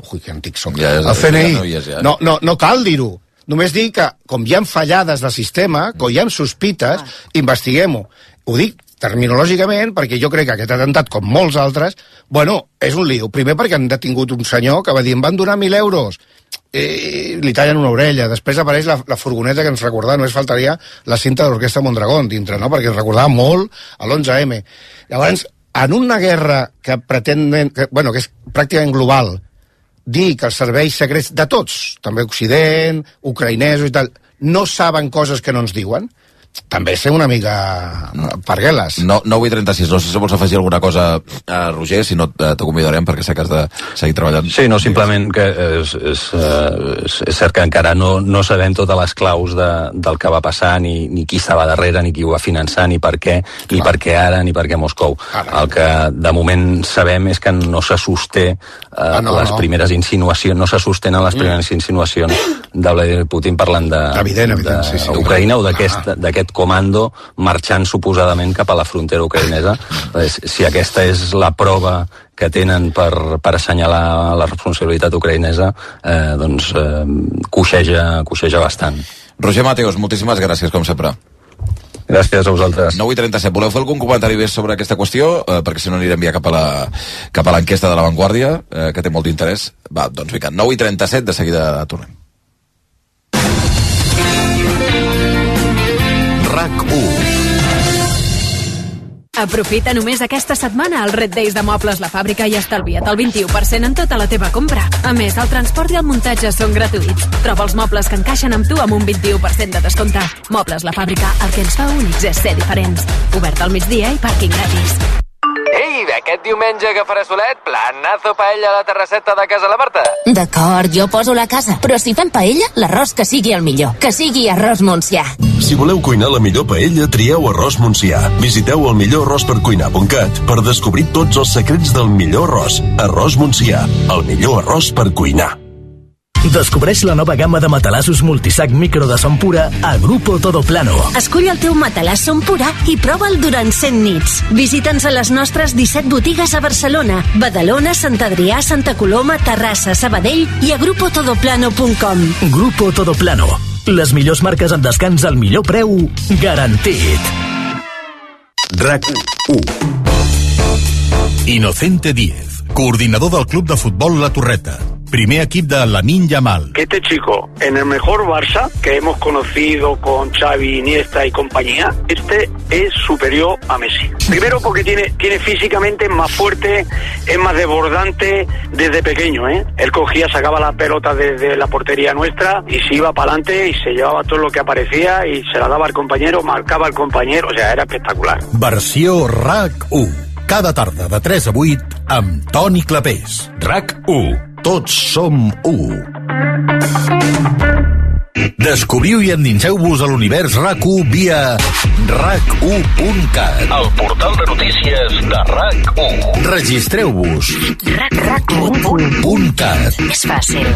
CNI, no cal dir-ho, només dir que com hi ha fallades del sistema, com hi ha sospites, investiguem-ho. Ho dic terminològicament, perquè jo crec que aquest atemptat, com molts altres, bueno, és un lío. Primer perquè han detingut un senyor que va dir, em van donar 1.000 euros, i li tallen una orella. Després apareix la furgoneta que ens recordava, només faltaria la cinta de l'Orquestra Mondragón dintre, no? Perquè ens recordava molt a l'11M. Llavors, en una guerra que pretenen, que és pràcticament global, dir que els serveis secrets de tots, també Occident, ucraïnesos i tal, no saben coses que no ens diuen, també ser una mica pargueles. 9:36, no sé si vols afegir alguna cosa, Roger, si no te convidarem perquè sé que has de seguir treballant. Sí, no, simplement que és cert que encara no sabem totes les claus del que va passar, ni qui estava darrere, ni qui ho va finançar, ni per què, ni per què ara, ni per què Moscou. El que de moment sabem és que no se sosté les primeres insinuacions, no se sostenen les primeres insinuacions de Vladimir Putin parlant d'Ucraïna o d'aquest comando marxant suposadament cap a la frontera ucraïnesa. Si aquesta és la prova que tenen per assenyalar la responsabilitat ucraïnesa, doncs coixeja bastant. Roger Mateos, moltíssimes gràcies, com sempre. Gràcies a vosaltres. 9:37. Voleu fer algun comentari més sobre aquesta qüestió? Perquè si no anirem ja cap a l'enquesta de La Vanguardia, que té molt d'interès. Va, doncs vinga, 9:37, de seguida tornem. RAC1. Aprofita només aquesta setmana els Red Days de Mobles La Fàbrica i estalvia't el 21% en tota la teva compra. A més, el transport i el muntatge són gratuïts. Troba els mobles que encaixen amb tu amb un 21% de descompte. Mobles La Fàbrica, el que ens fa únics és ser diferents. Obert al migdia i pàrquing gratis. Ei, aquest diumenge que farà solet, planazo paella a la terrasseta de casa la Marta. D'acord, jo poso la casa, però si fem paella, l'arròs que sigui el millor, que sigui arròs Montsià. Si voleu cuinar la millor paella, trieu arròs Montsià. Visiteu el millorarròspercuinar.cat per descobrir tots els secrets del millor arròs. Arròs Montsià, el millor arròs per cuinar. Descobreix la nova gamma de matalassos multisac micro de son pura a Grupo Todoplano. Escull el teu matalàs son pura i prova'l durant 100 nits. Visita'ns a les nostres 17 botigues a Barcelona, Badalona, Sant Adrià, Santa Coloma, Terrassa, Sabadell i a grupotodoplano.com. Grupo Todoplano. Les millors marques amb descans al millor preu garantit. RAC1. Inocente Díez, coordinador del Club de Futbol La Torreta. primer equip de Lamine Yamal. Que este chico, en el mejor Barça que hemos conocido con Xavi, Iniesta y compañía, este es superior a Messi. Primero porque tiene físicamente más fuerte, es más desbordante desde pequeño, ¿eh? Él cogía, sacaba la pelota desde la portería nuestra y se iba para adelante y se llevaba todo lo que aparecía y se la daba al compañero, marcaba al compañero, o sea, era espectacular. Versió RAC1. Cada tarda de 3 a 8 amb Toni Clapés. RAC1. Tots som 1. Descobriu i endinseu-vos a l'univers RAC1 via RAC1.cat, el portal de notícies de RAC1. Registreu-vos. RAC1.cat. És fàcil.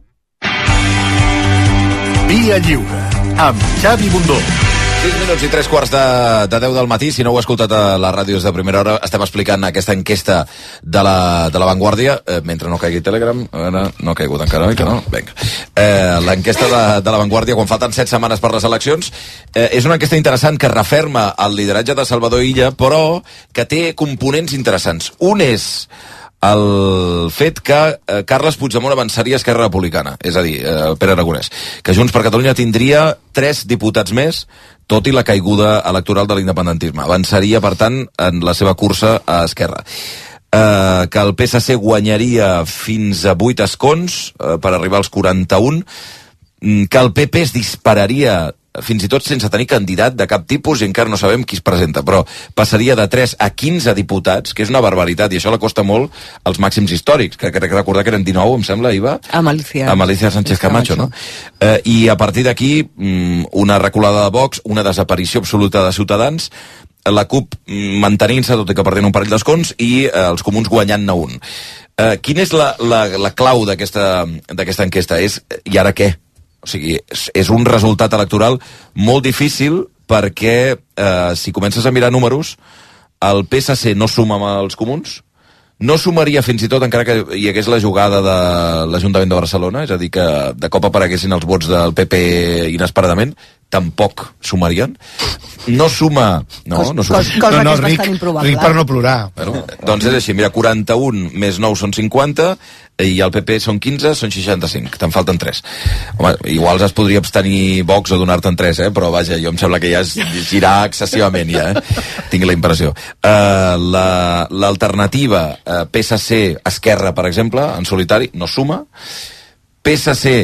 Via Lliure, amb Xavi Bundó. 6 minuts i 3 quarts de 10 del matí. Si no ho heu escoltat a les ràdios de primera hora, estem explicant aquesta enquesta de la Vanguardia, mentre no caigui Telegram. No ha caigut encara, oi que no? Vinga. L'enquesta de la Vanguardia, quan falten 7 setmanes per les eleccions, és una enquesta interessant que referma el lideratge de Salvador Illa, però que té components interessants. Un és el fet que Carles Puigdemont avançaria a Esquerra Republicana, és a dir, Pere Aragonès, que Junts per Catalunya tindria 3 diputats més, tot i la caiguda electoral de l'independentisme. Avançaria, per tant, en la seva cursa a Esquerra. Que el PSC guanyaria fins a 8 escons per arribar als 41, que el PP es dispararia fins i tot sense tenir candidat de cap tipus i encara no sabem qui es presenta, però passaria de 3 a 15 diputats, que és una barbaritat, i això la costa molt als màxims històrics, que crec recordar que eren 19, em sembla, Iva? Amb Alicia Sánchez Camacho, no? I a partir d'aquí, una reculada de Vox, una desaparició absoluta de Ciutadans, la CUP mantenint-se, tot i que perdent un parell d'escons, i els comuns guanyant-ne un. Quina és la clau d'aquesta enquesta? És, i ara què? O sigui, és un resultat electoral molt difícil perquè, si comences a mirar números, el PSC no suma amb els comuns, no sumaria fins i tot encara que hi hagués la jugada de l'Ajuntament de Barcelona, és a dir, que de cop apareguessin els vots del PP inesperadament, tampoc sumarien. No suma... Cosa que és bastant improbable. Ric per no plorar. Bueno, doncs és així, mira, 41 més 9 són 50, i el PP són 15, són 65, te'n falten 3. Home, igual es podria abstenir Vox o donar-te'n 3, però vaja, jo em sembla que ja és girar excessivament, ja, tinc la impressió. L'alternativa PSC-Esquerra, per exemple, en solitari, no suma. PSC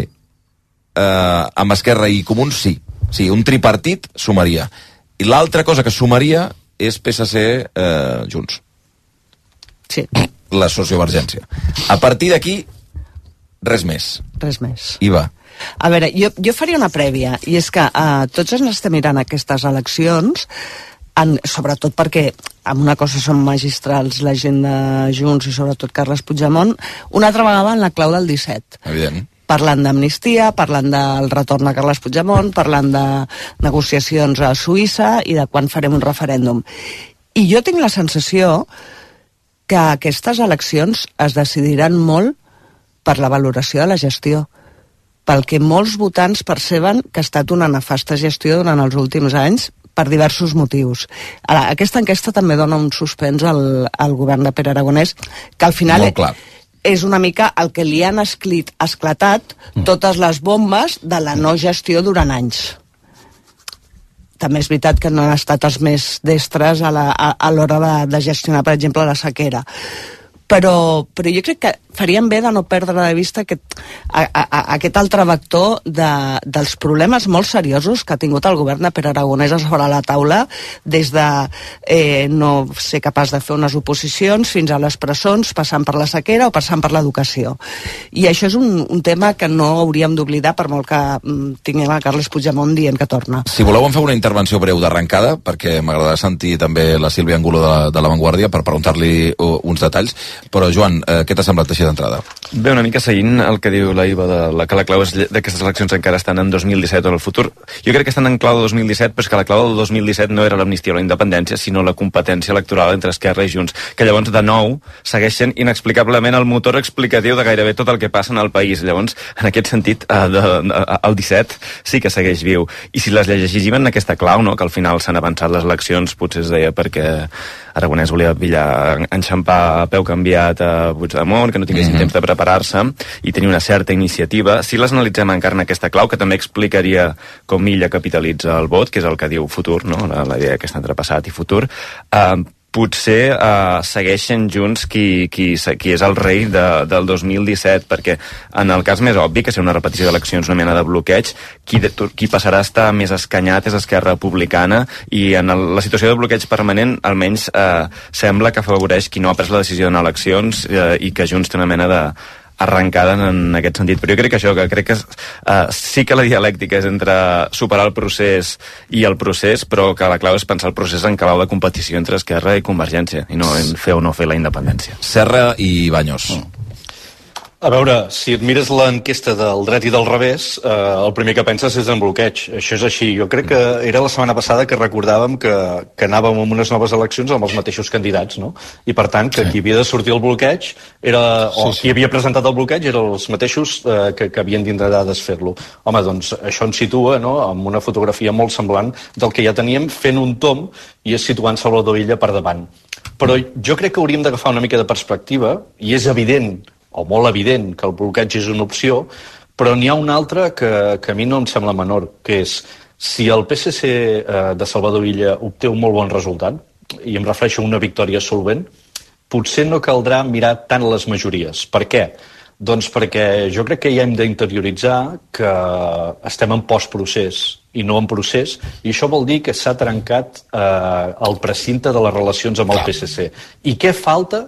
amb Esquerra i Comuns, sí. Sí, un tripartit sumaria. I l'altra cosa que sumaria és PSC-Junts. Sí. La sociovergència. A partir d'aquí, res més. Res més. Iva. A veure, jo faria una prèvia, i és que tots ens estem mirant aquestes eleccions, sobretot perquè amb una cosa són magistrals la gent de Junts i sobretot Carles Puigdemont, una altra vegada en la clau del 17. Evident. Parlant d'amnistia, parlant del retorn a Carles Puigdemont, parlant de negociacions a Suïssa i de quan farem un referèndum. I jo tinc la sensació que aquestes eleccions es decidiran molt per la valoració de la gestió, pel que molts votants perceben que ha estat una nefasta gestió durant els últims anys per diversos motius. Ara, aquesta enquesta també dona un suspens al govern de Pere Aragonès, que al final és una mica el que li han esclatat totes les bombes de la no gestió durant anys. També és veritat que no han estat els més destres a l'hora de gestionar, per exemple, la sequera. Però jo crec que farien bé de no perdre de vista aquest altre vector dels problemes molt seriosos que ha tingut el govern de Pere Aragonès sobre la taula, des de no ser capaç de fer unes oposicions fins a les presons, passant per la sequera o passant per l'educació. I això és un tema que no hauríem d'oblidar, per molt que tinguem a Carles Puigdemont dient que torna. Si voleu em fer una intervenció breu d'arrencada, perquè m'agradarà sentir també la Sílvia Angulo de la Vanguardia per preguntar-li uns detalls. Però, Joan, què t'ha semblat així d'entrada? Bé, una mica seguint el que diu la Iva, que la clau d'aquestes eleccions encara estan en 2017 o en el futur. Jo crec que estan en clau de 2017, però és que la clau del 2017 no era l'amnistia o la independència, sinó la competència electoral entre Esquerra i Junts, que llavors, de nou, segueix sent inexplicablement el motor explicatiu de gairebé tot el que passa en el país. Llavors, en aquest sentit, el 17 sí que segueix viu. I si les llegim en aquesta clau, no?, que al final s'han avançat les eleccions, potser es deia perquè Aragonès volia enxampar a peu canviat enviat a Puigdemont, que no tinguessin temps de preparar-se i tenir una certa iniciativa. Si les analitzem encara en aquesta clau, que també explicaria com Illa capitalitza el vot, que és el que diu futur, no? La idea que està entre passat i futur, potser segueixen Junts qui és el rei del 2017, perquè en el cas més obvi, que ser una repetició d'eleccions, una mena de bloqueig, qui passarà a estar més escanyat és Esquerra Republicana, i en la situació de bloqueig permanent almenys sembla que afavoreix qui no ha pres la decisió en eleccions i que Junts té una mena de arrencada en aquest sentit. Però jo crec que sí que la dialèctica és entre superar el procés i el procés, però que la clau és pensar el procés en clau de competició entre Esquerra i Convergència, i no en fer o no fer la independència. Serra i Baños. A veure, si et mires l'enquesta del dret i del revés, el primer que penses és en bloqueig. Això és així. Jo crec que era la setmana passada que recordàvem que anàvem amb unes noves eleccions amb els mateixos candidats, no? I per tant, que qui havia de sortir el bloqueig qui havia presentat el bloqueig eren els mateixos que havien d'intentar desfer-lo. Home, doncs això ens situa, no?, amb una fotografia molt semblant del que ja teníem, fent un tomb i és situant Salvador Illa per davant. Però jo crec que hauríem d'agafar una mica de perspectiva, i és evident, o molt evident, que el bloqueig és una opció, però n'hi ha una altra que a mi no em sembla menor, que és si el PSC de Salvador Illa obté un molt bon resultat, i em refereixo a una victòria solvent, potser no caldrà mirar tant les majories. Per què? Doncs perquè jo crec que ja hem d'interioritzar que estem en postprocés i no en procés, i això vol dir que s'ha trencat el precinte de les relacions amb el PSC. I què falta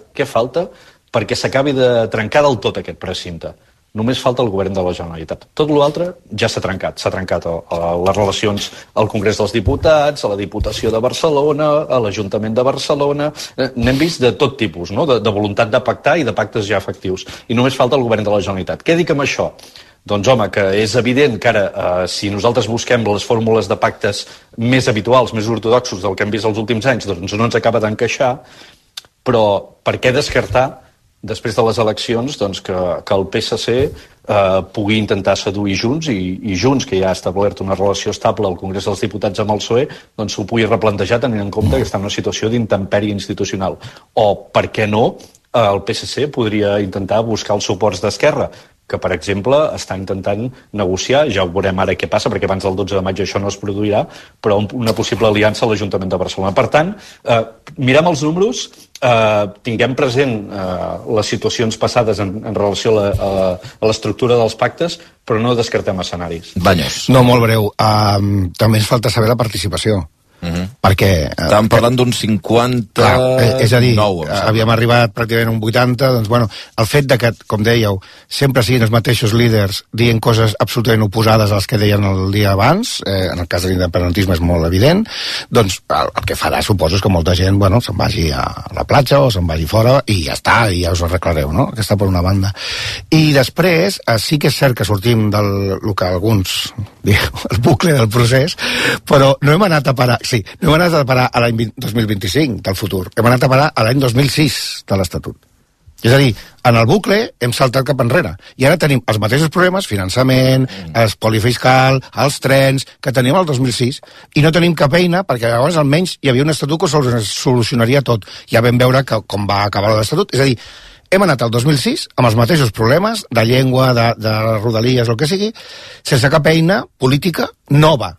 perquè s'acabi de trencar del tot aquest precinte? Només falta el govern de la Generalitat. Tot l'altre ja s'ha trencat. S'ha trencat les relacions al Congrés dels Diputats, a la Diputació de Barcelona, a l'Ajuntament de Barcelona. N'hem vist de tot tipus, no?, de voluntat de pactar i de pactes ja efectius. I només falta el govern de la Generalitat. Què dic amb això? Doncs, home, que és evident que ara, si nosaltres busquem les fórmules de pactes més habituals, més ortodoxos del que hem vist els últims anys, doncs no ens acaba d'encaixar, però per què descartar després de les eleccions, doncs, que el PSC pugui intentar seduir Junts i Junts, que ja ha establert una relació estable al Congrés dels Diputats amb el PSOE, doncs s'ho pugui replantejar tenint en compte que està en una situació d'intempèrie institucional. O, per què no, el PSC podria intentar buscar els suports d'Esquerra, que, per exemple, està intentant negociar, ja ho veurem ara què passa, perquè abans del 12 de maig això no es produirà, però una possible aliança a l'Ajuntament de Barcelona. Per tant, mirem els números, tinguem present les situacions passades en relació a l'estructura dels pactes, però no descartem escenaris. Baños. No, molt breu. També ens falta saber la participació. Perquè estàvem parlant d'un 59, és a dir, havíem arribat pràcticament un 80, doncs bueno, el fet de que, com dèieu, sempre siguin els mateixos líders dient coses absolutament oposades a les que deien el dia abans, en el cas de l'independentisme és molt evident, doncs el que farà, suposo, és que molta gent, bueno, se'n vagi a la platja o se'n vagi fora i ja està, i ja us arreglareu, no? Aquesta per una banda. I després, sí que és cert que sortim del que alguns diuen el bucle del procés, però no hem anat a parar. Sí, no hem anat a parar a l'any 2025 del futur, hem anat a parar a l'any 2006 de l'Estatut. És a dir, en el bucle hem saltat cap enrere. I ara tenim els mateixos problemes, finançament, espoli fiscal, els trens, que teníem el 2006, i no tenim cap eina, perquè llavors almenys hi havia un estatut que solucionaria tot. Ja vam veure com va acabar l'Estatut. És a dir, hem anat al 2006 amb els mateixos problemes de llengua, de rodalies, el que sigui, sense cap eina política nova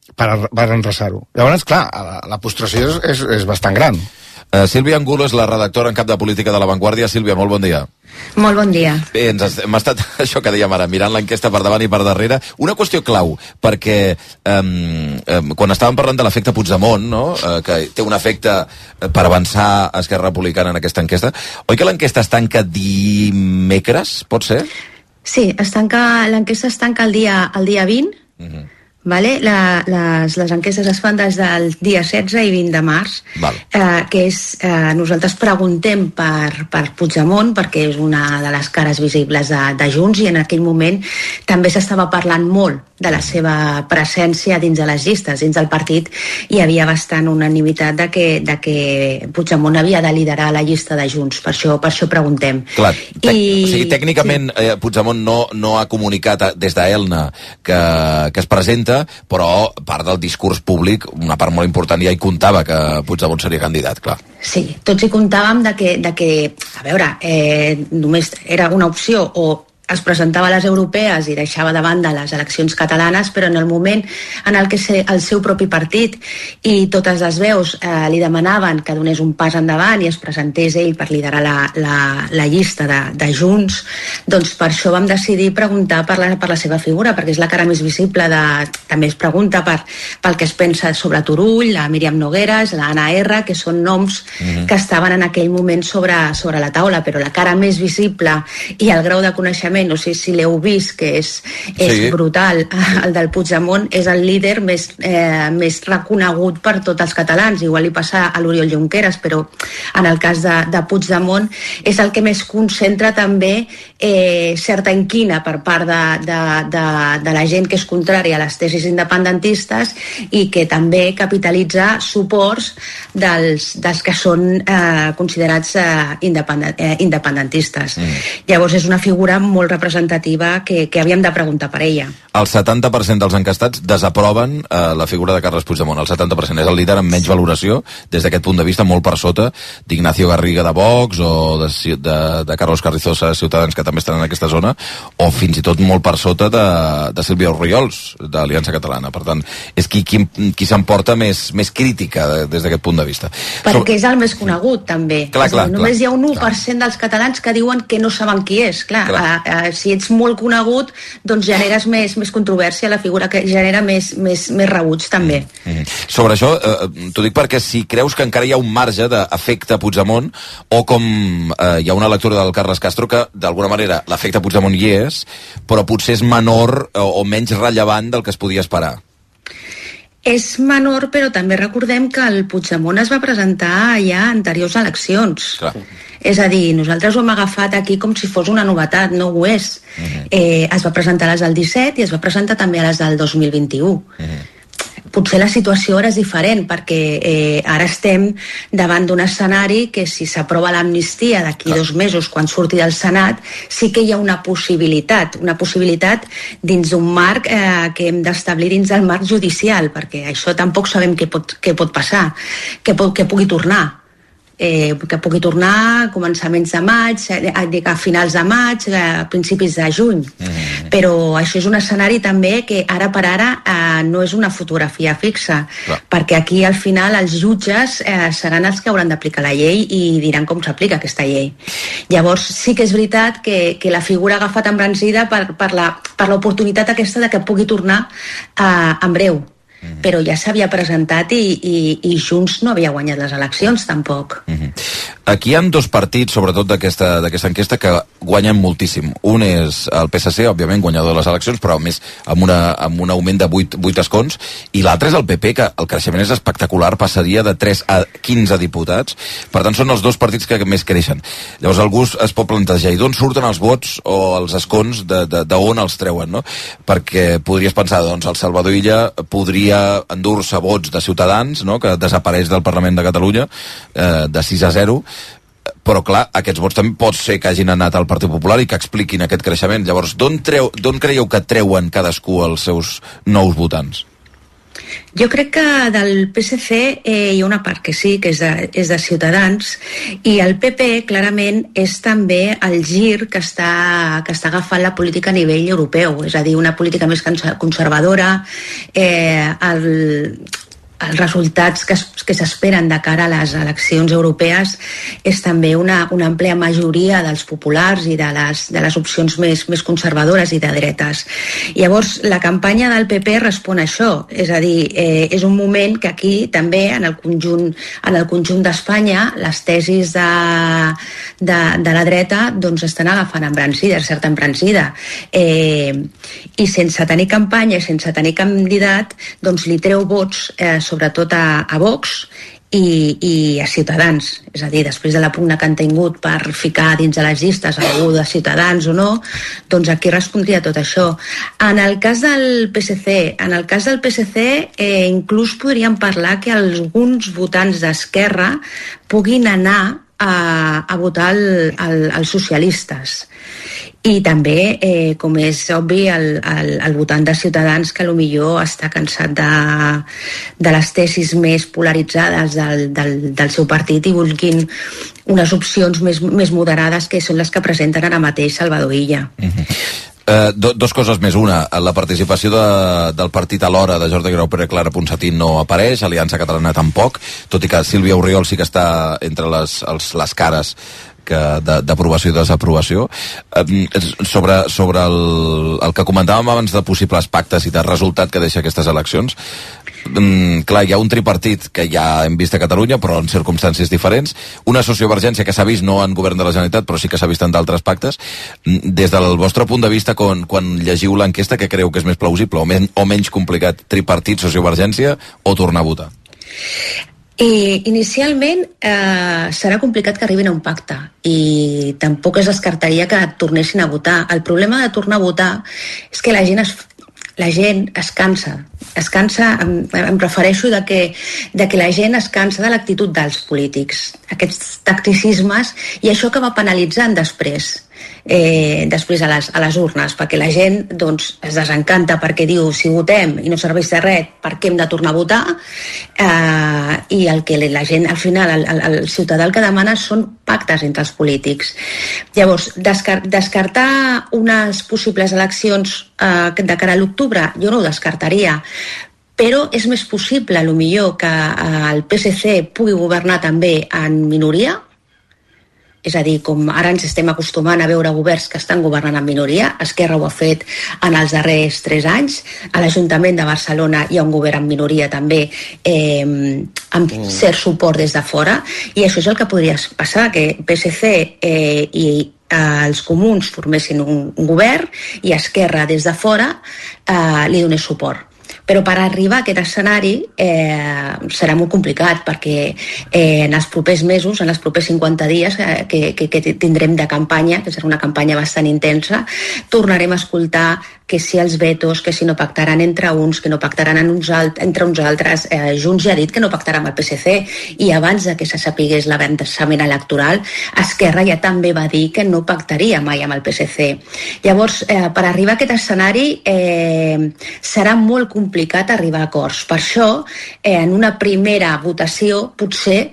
per enreçar-ho. Llavors, clar, la frustració és bastant gran. Sílvia Angulo és la redactora en cap de política de La Vanguardia. Sílvia, molt bon dia. Molt bon dia. Bé, hem estat, això que dèiem ara, mirant l'enquesta per davant i per darrere. Una qüestió clau, perquè quan estàvem parlant de l'efecte Puigdemont, no? Que té un efecte per avançar a Esquerra Republicana en aquesta enquesta, oi que l'enquesta es tanca dimecres, pot ser? Sí, l'enquesta es tanca el dia 20, vale? Les enquestes es fan des del dia 16 i 20 de març, que és, nosaltres preguntem per Puigdemont, perquè és una de les cares visibles de Junts, i en aquell moment també s'estava parlant molt de la seva presència dins de les llistes. Dins del partit hi havia bastant unanimitat de que Puigdemont havia de liderar la llista de Junts, per això preguntem. Clar, o sigui, tècnicament Puigdemont no ha comunicat des d'Elna que es presenta, candidata, però part del discurs públic, una part molt important, ja hi comptava que Puigdemont seria candidat, clar. Sí, tots hi comptàvem de que a veure, només era una opció, o es presentava a les europees i deixava de banda les eleccions catalanes, però en el moment en el que el seu propi partit i totes les veus li demanaven que donés un pas endavant i es presentés ell per liderar la llista de Junts, doncs per això vam decidir preguntar per la seva figura, perquè és la cara més visible també es pregunta pel que es pensa sobre Turull, la Míriam Nogueras, la Anna R, que són noms que estaven en aquell moment sobre la taula, però la cara més visible i el grau de coneixement, no sé si l'heu vist, que és brutal, el del Puigdemont, és el líder més reconegut per tots els catalans. Igual li passa a l'Oriol Junqueras, però en el cas de Puigdemont és el que més concentra també certa inquina per part de la gent que és contrària a les tesis independentistes i que també capitalitza suports dels que són considerats independentistes. Llavors és una figura molt representativa que havíem de preguntar per ella. El 70% dels encastats desaproven la figura de Carles Puigdemont. El 70% és el líder amb menys valoració des d'aquest punt de vista, molt per sota d'Ignacio Garriga de Vox o de Carlos Carrizosa de Ciutadans, que també estan en aquesta zona, o fins i tot molt per sota de Sílvia Orriols, d'Aliança Catalana. Per tant, és qui s'emporta més crítica des d'aquest punt de vista. Perquè és el més conegut, també. Clar, només hi ha un 1% dels catalans que diuen que no saben qui és. Clar. Si ets molt conegut, doncs generes més controvèrsia, la figura que genera més rebuig també. Sobre això, t'ho dic perquè si creus que encara hi ha un marge d'efecte Puigdemont, o com hi ha una lectura del Carles Castro que d'alguna manera l'efecte Puigdemont hi és, però potser és menor o menys rellevant del que es podia esperar. És menor, però també recordem que el Puigdemont es va presentar ja a anteriors eleccions. Clar. És a dir, nosaltres ho hem agafat aquí com si fos una novetat, no ho és. Es va presentar a les del 17 i es va presentar també a les del 2021. Potser la situació ara és diferent, perquè ara estem davant d'un escenari que si s'aprova l'amnistia d'aquí 2 mesos, quan surti del Senat, sí que hi ha una possibilitat dins d'un marc que hem d'establir dins del marc judicial, perquè això tampoc sabem què pot passar, que pugui tornar. Que pugui tornar a començaments de maig, a finals de maig, a principis de juny. Però això és un escenari també que ara per ara no és una fotografia fixa, perquè aquí al final els jutges seran els que hauran d'aplicar la llei i diran com s'aplica aquesta llei. Llavors sí que és veritat que la figura ha agafat embranzida per l'oportunitat aquesta de que pugui tornar en breu. Però ja s'havia presentat i Junts no havia guanyat les eleccions tampoc. Aquí hi ha 2 partits, sobretot d'aquesta enquesta, que guanyen moltíssim. Un és el PSC, òbviament guanyador de les eleccions, però més amb un augment de 8 escons, i l'altre és el PP, que el creixement és espectacular, passaria de 3 a 15 diputats. Per tant, són els 2 partits que més creixen. Llavors algú es pot plantejar, i d'on surten els vots o els escons, d'on els treuen, no? Perquè podries pensar, doncs, el Salvador Illa podria endur-se vots de Ciutadans, no?, que desapareix del Parlament de Catalunya, de 6 a 0, però clar, aquests vots també pot ser que hagin anat al Partit Popular i que expliquin aquest creixement. Llavors, d'on creieu que treuen cadascú els seus nous votants? Jo crec que del PSC hi ha una part que sí, que és de Ciutadans, i el PP clarament és també el gir que està agafant la política a nivell europeu, és a dir, una política més conservadora, els resultats que s'esperen de cara a les eleccions europees és també una àmplia majoria dels populars i de les opcions més conservadores i de dretes. Llavors, la campanya del PP respon a això, és a dir, és un moment que aquí també en el conjunt d'Espanya les tesis de la dreta doncs estan agafant embranzida, certa embranzida, i sense tenir campanya, sense tenir candidat, doncs li treu vots sobretot a Vox i a Ciutadans. És a dir, després de la pugna que han tingut per ficar dins de les llistes algú de Ciutadans o no, doncs aquí respondria tot això. En el cas del PSC, inclús podríem parlar que alguns votants d'Esquerra puguin anar a votar els socialistes. I també, com és obvi, el votant de Ciutadans que potser està cansat de les tesis més polaritzades del seu partit i vulguin unes opcions més moderades, que són les que presenten ara mateix Salvador Illa. Dos coses més. Una, la participació del partit Alhora de Jordi Grau Pere Clara Ponsatí no apareix, Aliança Catalana tampoc, tot i que Sílvia Orriol sí que està entre les cares d'aprovació i desaprovació. Sobre el que comentàvem abans de possibles pactes i de resultat que deixa aquestes eleccions, clar, hi ha un tripartit que ja hem vist a Catalunya, però en circumstàncies diferents, una sociovergència que s'ha vist no en govern de la Generalitat, però sí que s'ha vist en d'altres pactes. Des del vostre punt de vista, quan llegiu l'enquesta, què creu que és més plausible o menys complicat? Tripartit, sociovergència o tornar a votar? Inicialment serà complicat que arribin a un pacte i tampoc es descartaria que tornessin a votar. El problema de tornar a votar és que la gent es cansa. Em refereixo de que la gent es cansa de l'actitud dels polítics, aquests tacticismes, i això que va penalitzant després a les urnes, perquè la gent es desencanta perquè diu, si votem i no serveix de res, per què hem de tornar a votar? I el que la gent, al final, el ciutadà el que demana són pactes entre els polítics. Llavors, descartar unes possibles eleccions de cara a l'octubre, jo no ho descartaria, però és més possible, potser, que el PSC pugui governar també en minoria. És a dir, com ara ens estem acostumant a veure governs que estan governant en minoria, Esquerra ho ha fet en els darrers 3 anys, a l'Ajuntament de Barcelona hi ha un govern en minoria també, amb cert suport des de fora, i això és el que podria passar, que PSC i els comuns formessin un govern i Esquerra des de fora li donés suport. Però per arribar a aquest escenari serà molt complicat, perquè en els propers mesos, en els propers 50 dies que tindrem de campanya, que serà una campanya bastant intensa, tornarem a escoltar que si els vetos, que si no pactaran entre uns, que no pactaran entre uns altres. Junts ja ha dit que no pactarà amb el PSC, i abans que se sapigués l'avançament electoral, Esquerra ja també va dir que no pactaria mai amb el PSC. Llavors, per arribar a aquest escenari serà molt complicat arribar a acords. Per això, en una primera votació, potser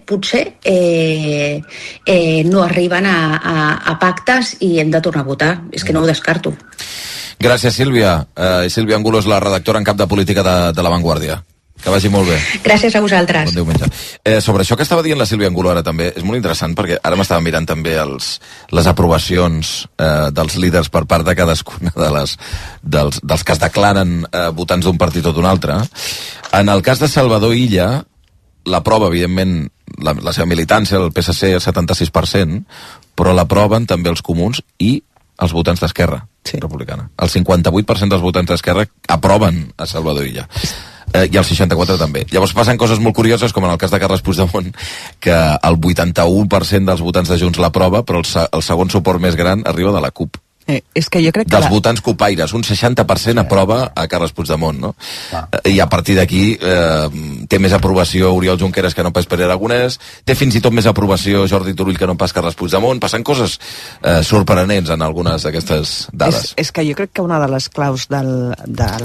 no arriben a pactes i hem de tornar a votar. És que no ho descarto. Gràcies, Sílvia. Sílvia Angulo és la redactora en cap de política de La Vanguardia. Que vagi molt bé. Gràcies a vosaltres. Bon diumenge. Sobre això que estava dient la Sílvia Angulo ara també, és molt interessant, perquè ara m'estava mirant també les aprovacions dels líders per part de cadascuna dels que es declaren votants d'un partit o d'un altre. En el cas de Salvador Illa, l'aprova, evidentment, la seva militància, el PSC, el 76%, però l'aproven també els comuns i els votants d'Esquerra Republicana. El 58% dels votants d'Esquerra aproven a Salvador Illa. I el 64% també. Llavors passen coses molt curioses, com en el cas de Carles Puigdemont, que el 81% dels votants de Junts l'aprova, però el segon suport més gran arriba de la CUP. És que jo crec que dels votants cupaires, un 60% aprova a Carles Puigdemont, no? I a partir d'aquí té més aprovació Oriol Junqueras que no pas Pere Aragonès, té fins i tot més aprovació Jordi Turull que no pas Carles Puigdemont. Passen coses sorprenents en algunes d'aquestes dades. És que jo crec que una de les claus del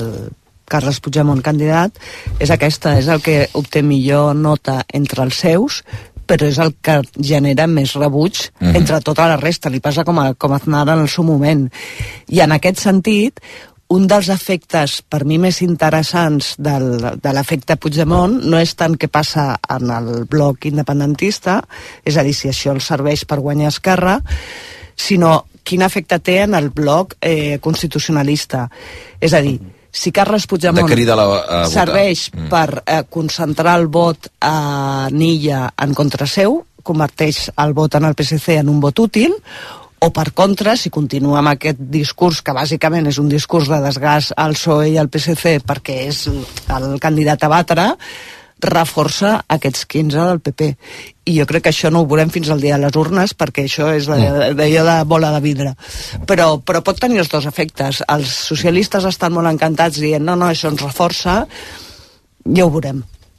Carles Puigdemont candidat és aquesta, és el que obté millor nota entre els seus, però és el que genera més rebuig entre tota la resta. Li passa com a Aznar en el seu moment. I en aquest sentit, un dels efectes per mi més interessants de l'efecte Puigdemont no és tant què passa en el bloc independentista, és a dir, si això els serveix per guanyar Esquerra, sinó quin efecte té en el bloc constitucionalista. És a dir, si Carles Puigdemont serveix per concentrar el vot a Illa en contra seu, converteix el vot en el PSC en un vot útil, o per contra, si continua amb aquest discurs, que bàsicament és un discurs de desgast al PSOE i al PSC perquè és el candidat a batre, reforça aquests 15 del PP. I jo crec que això no ho veurem fins al dia de les urnes, perquè això és d'allò de bola de vidre. Però pot tenir els dos efectes. Els socialistes estan molt encantats dient no, això ens reforça, ja ho veurem.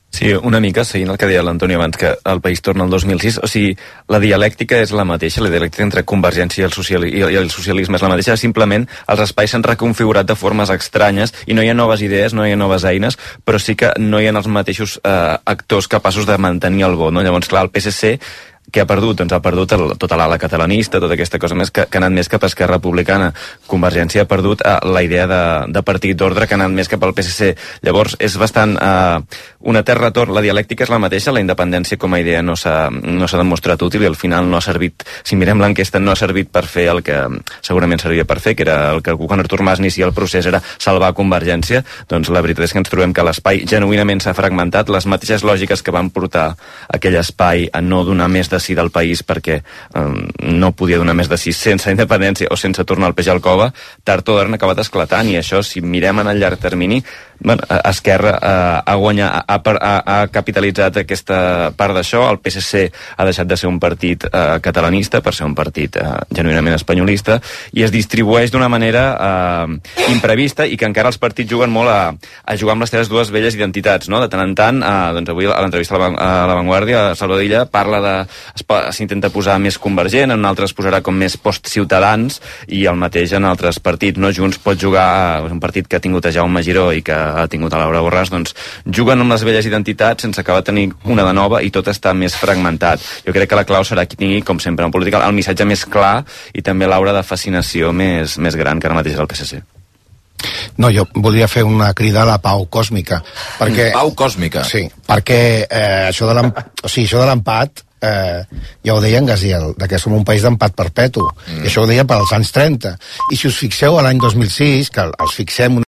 Sí, una mica, seguint el que deia l'Antoni abans, que el país torna al 2006, o sigui, la dialèctica és la mateixa, la dialèctica entre Convergència i el socialisme és la mateixa, simplement els espais s'han reconfigurat de formes estranyes i no hi ha noves idees, no hi ha noves eines, però sí que no hi ha els mateixos actors capaços de mantenir el vot, no? Llavors, clar, el PSC que ha perdut? Doncs ha perdut tota l'ala catalanista, tota aquesta cosa més que ha anat més cap a Esquerra Republicana. Convergència ha perdut la idea de partit d'ordre que ha anat més cap al PSC. Llavors, és bastant un etern retorn. La dialèctica és la mateixa, la independència com a idea no s'ha demostrat útil i al final no ha servit, si mirem l'enquesta, no ha servit per fer el que segurament servia per fer, que era el que quan Artur Mas inicia el procés era salvar Convergència. Doncs la veritat és que ens trobem que l'espai genuïnament s'ha fragmentat, les mateixes lògiques que van portar aquell espai a no donar més de sí del país perquè no podia donar més de sí sense independència o sense tornar al peix al cova, tard o d'hora han acabat esclatant, i això, si mirem en el llarg termini, Esquerra ha capitalitzat aquesta part d'això, el PSC ha deixat de ser un partit catalanista per ser un partit genuïnament espanyolista, i es distribueix d'una manera imprevista, i que encara els partits juguen molt a jugar amb les seves dues velles identitats, no? De tant en tant, doncs avui a l'entrevista a La Vanguardia, Salvador Illa parla s'intenta posar més convergent, en altres posarà com més post-ciutadans, i el mateix en altres partits, no? Junts pot jugar, un partit que ha tingut a Jaume Giró i que ha tingut a Laura Borràs, doncs juguen amb les velles identitats sense acabar de tenir una de nova, i tot està més fragmentat. Jo crec que la clau serà qui tingui, com sempre en política, el missatge més clar i també l'aura de fascinació més gran, que ara mateix és el PSC. No, jo voldria fer una crida a la pau còsmica. Perquè, pau còsmica? Sí, perquè això de l'empat ja ho deia en Gaziel, que som un país d'empat perpetu, i això ho deia pels anys 30, i si us fixeu a l'any 2006, que els fixem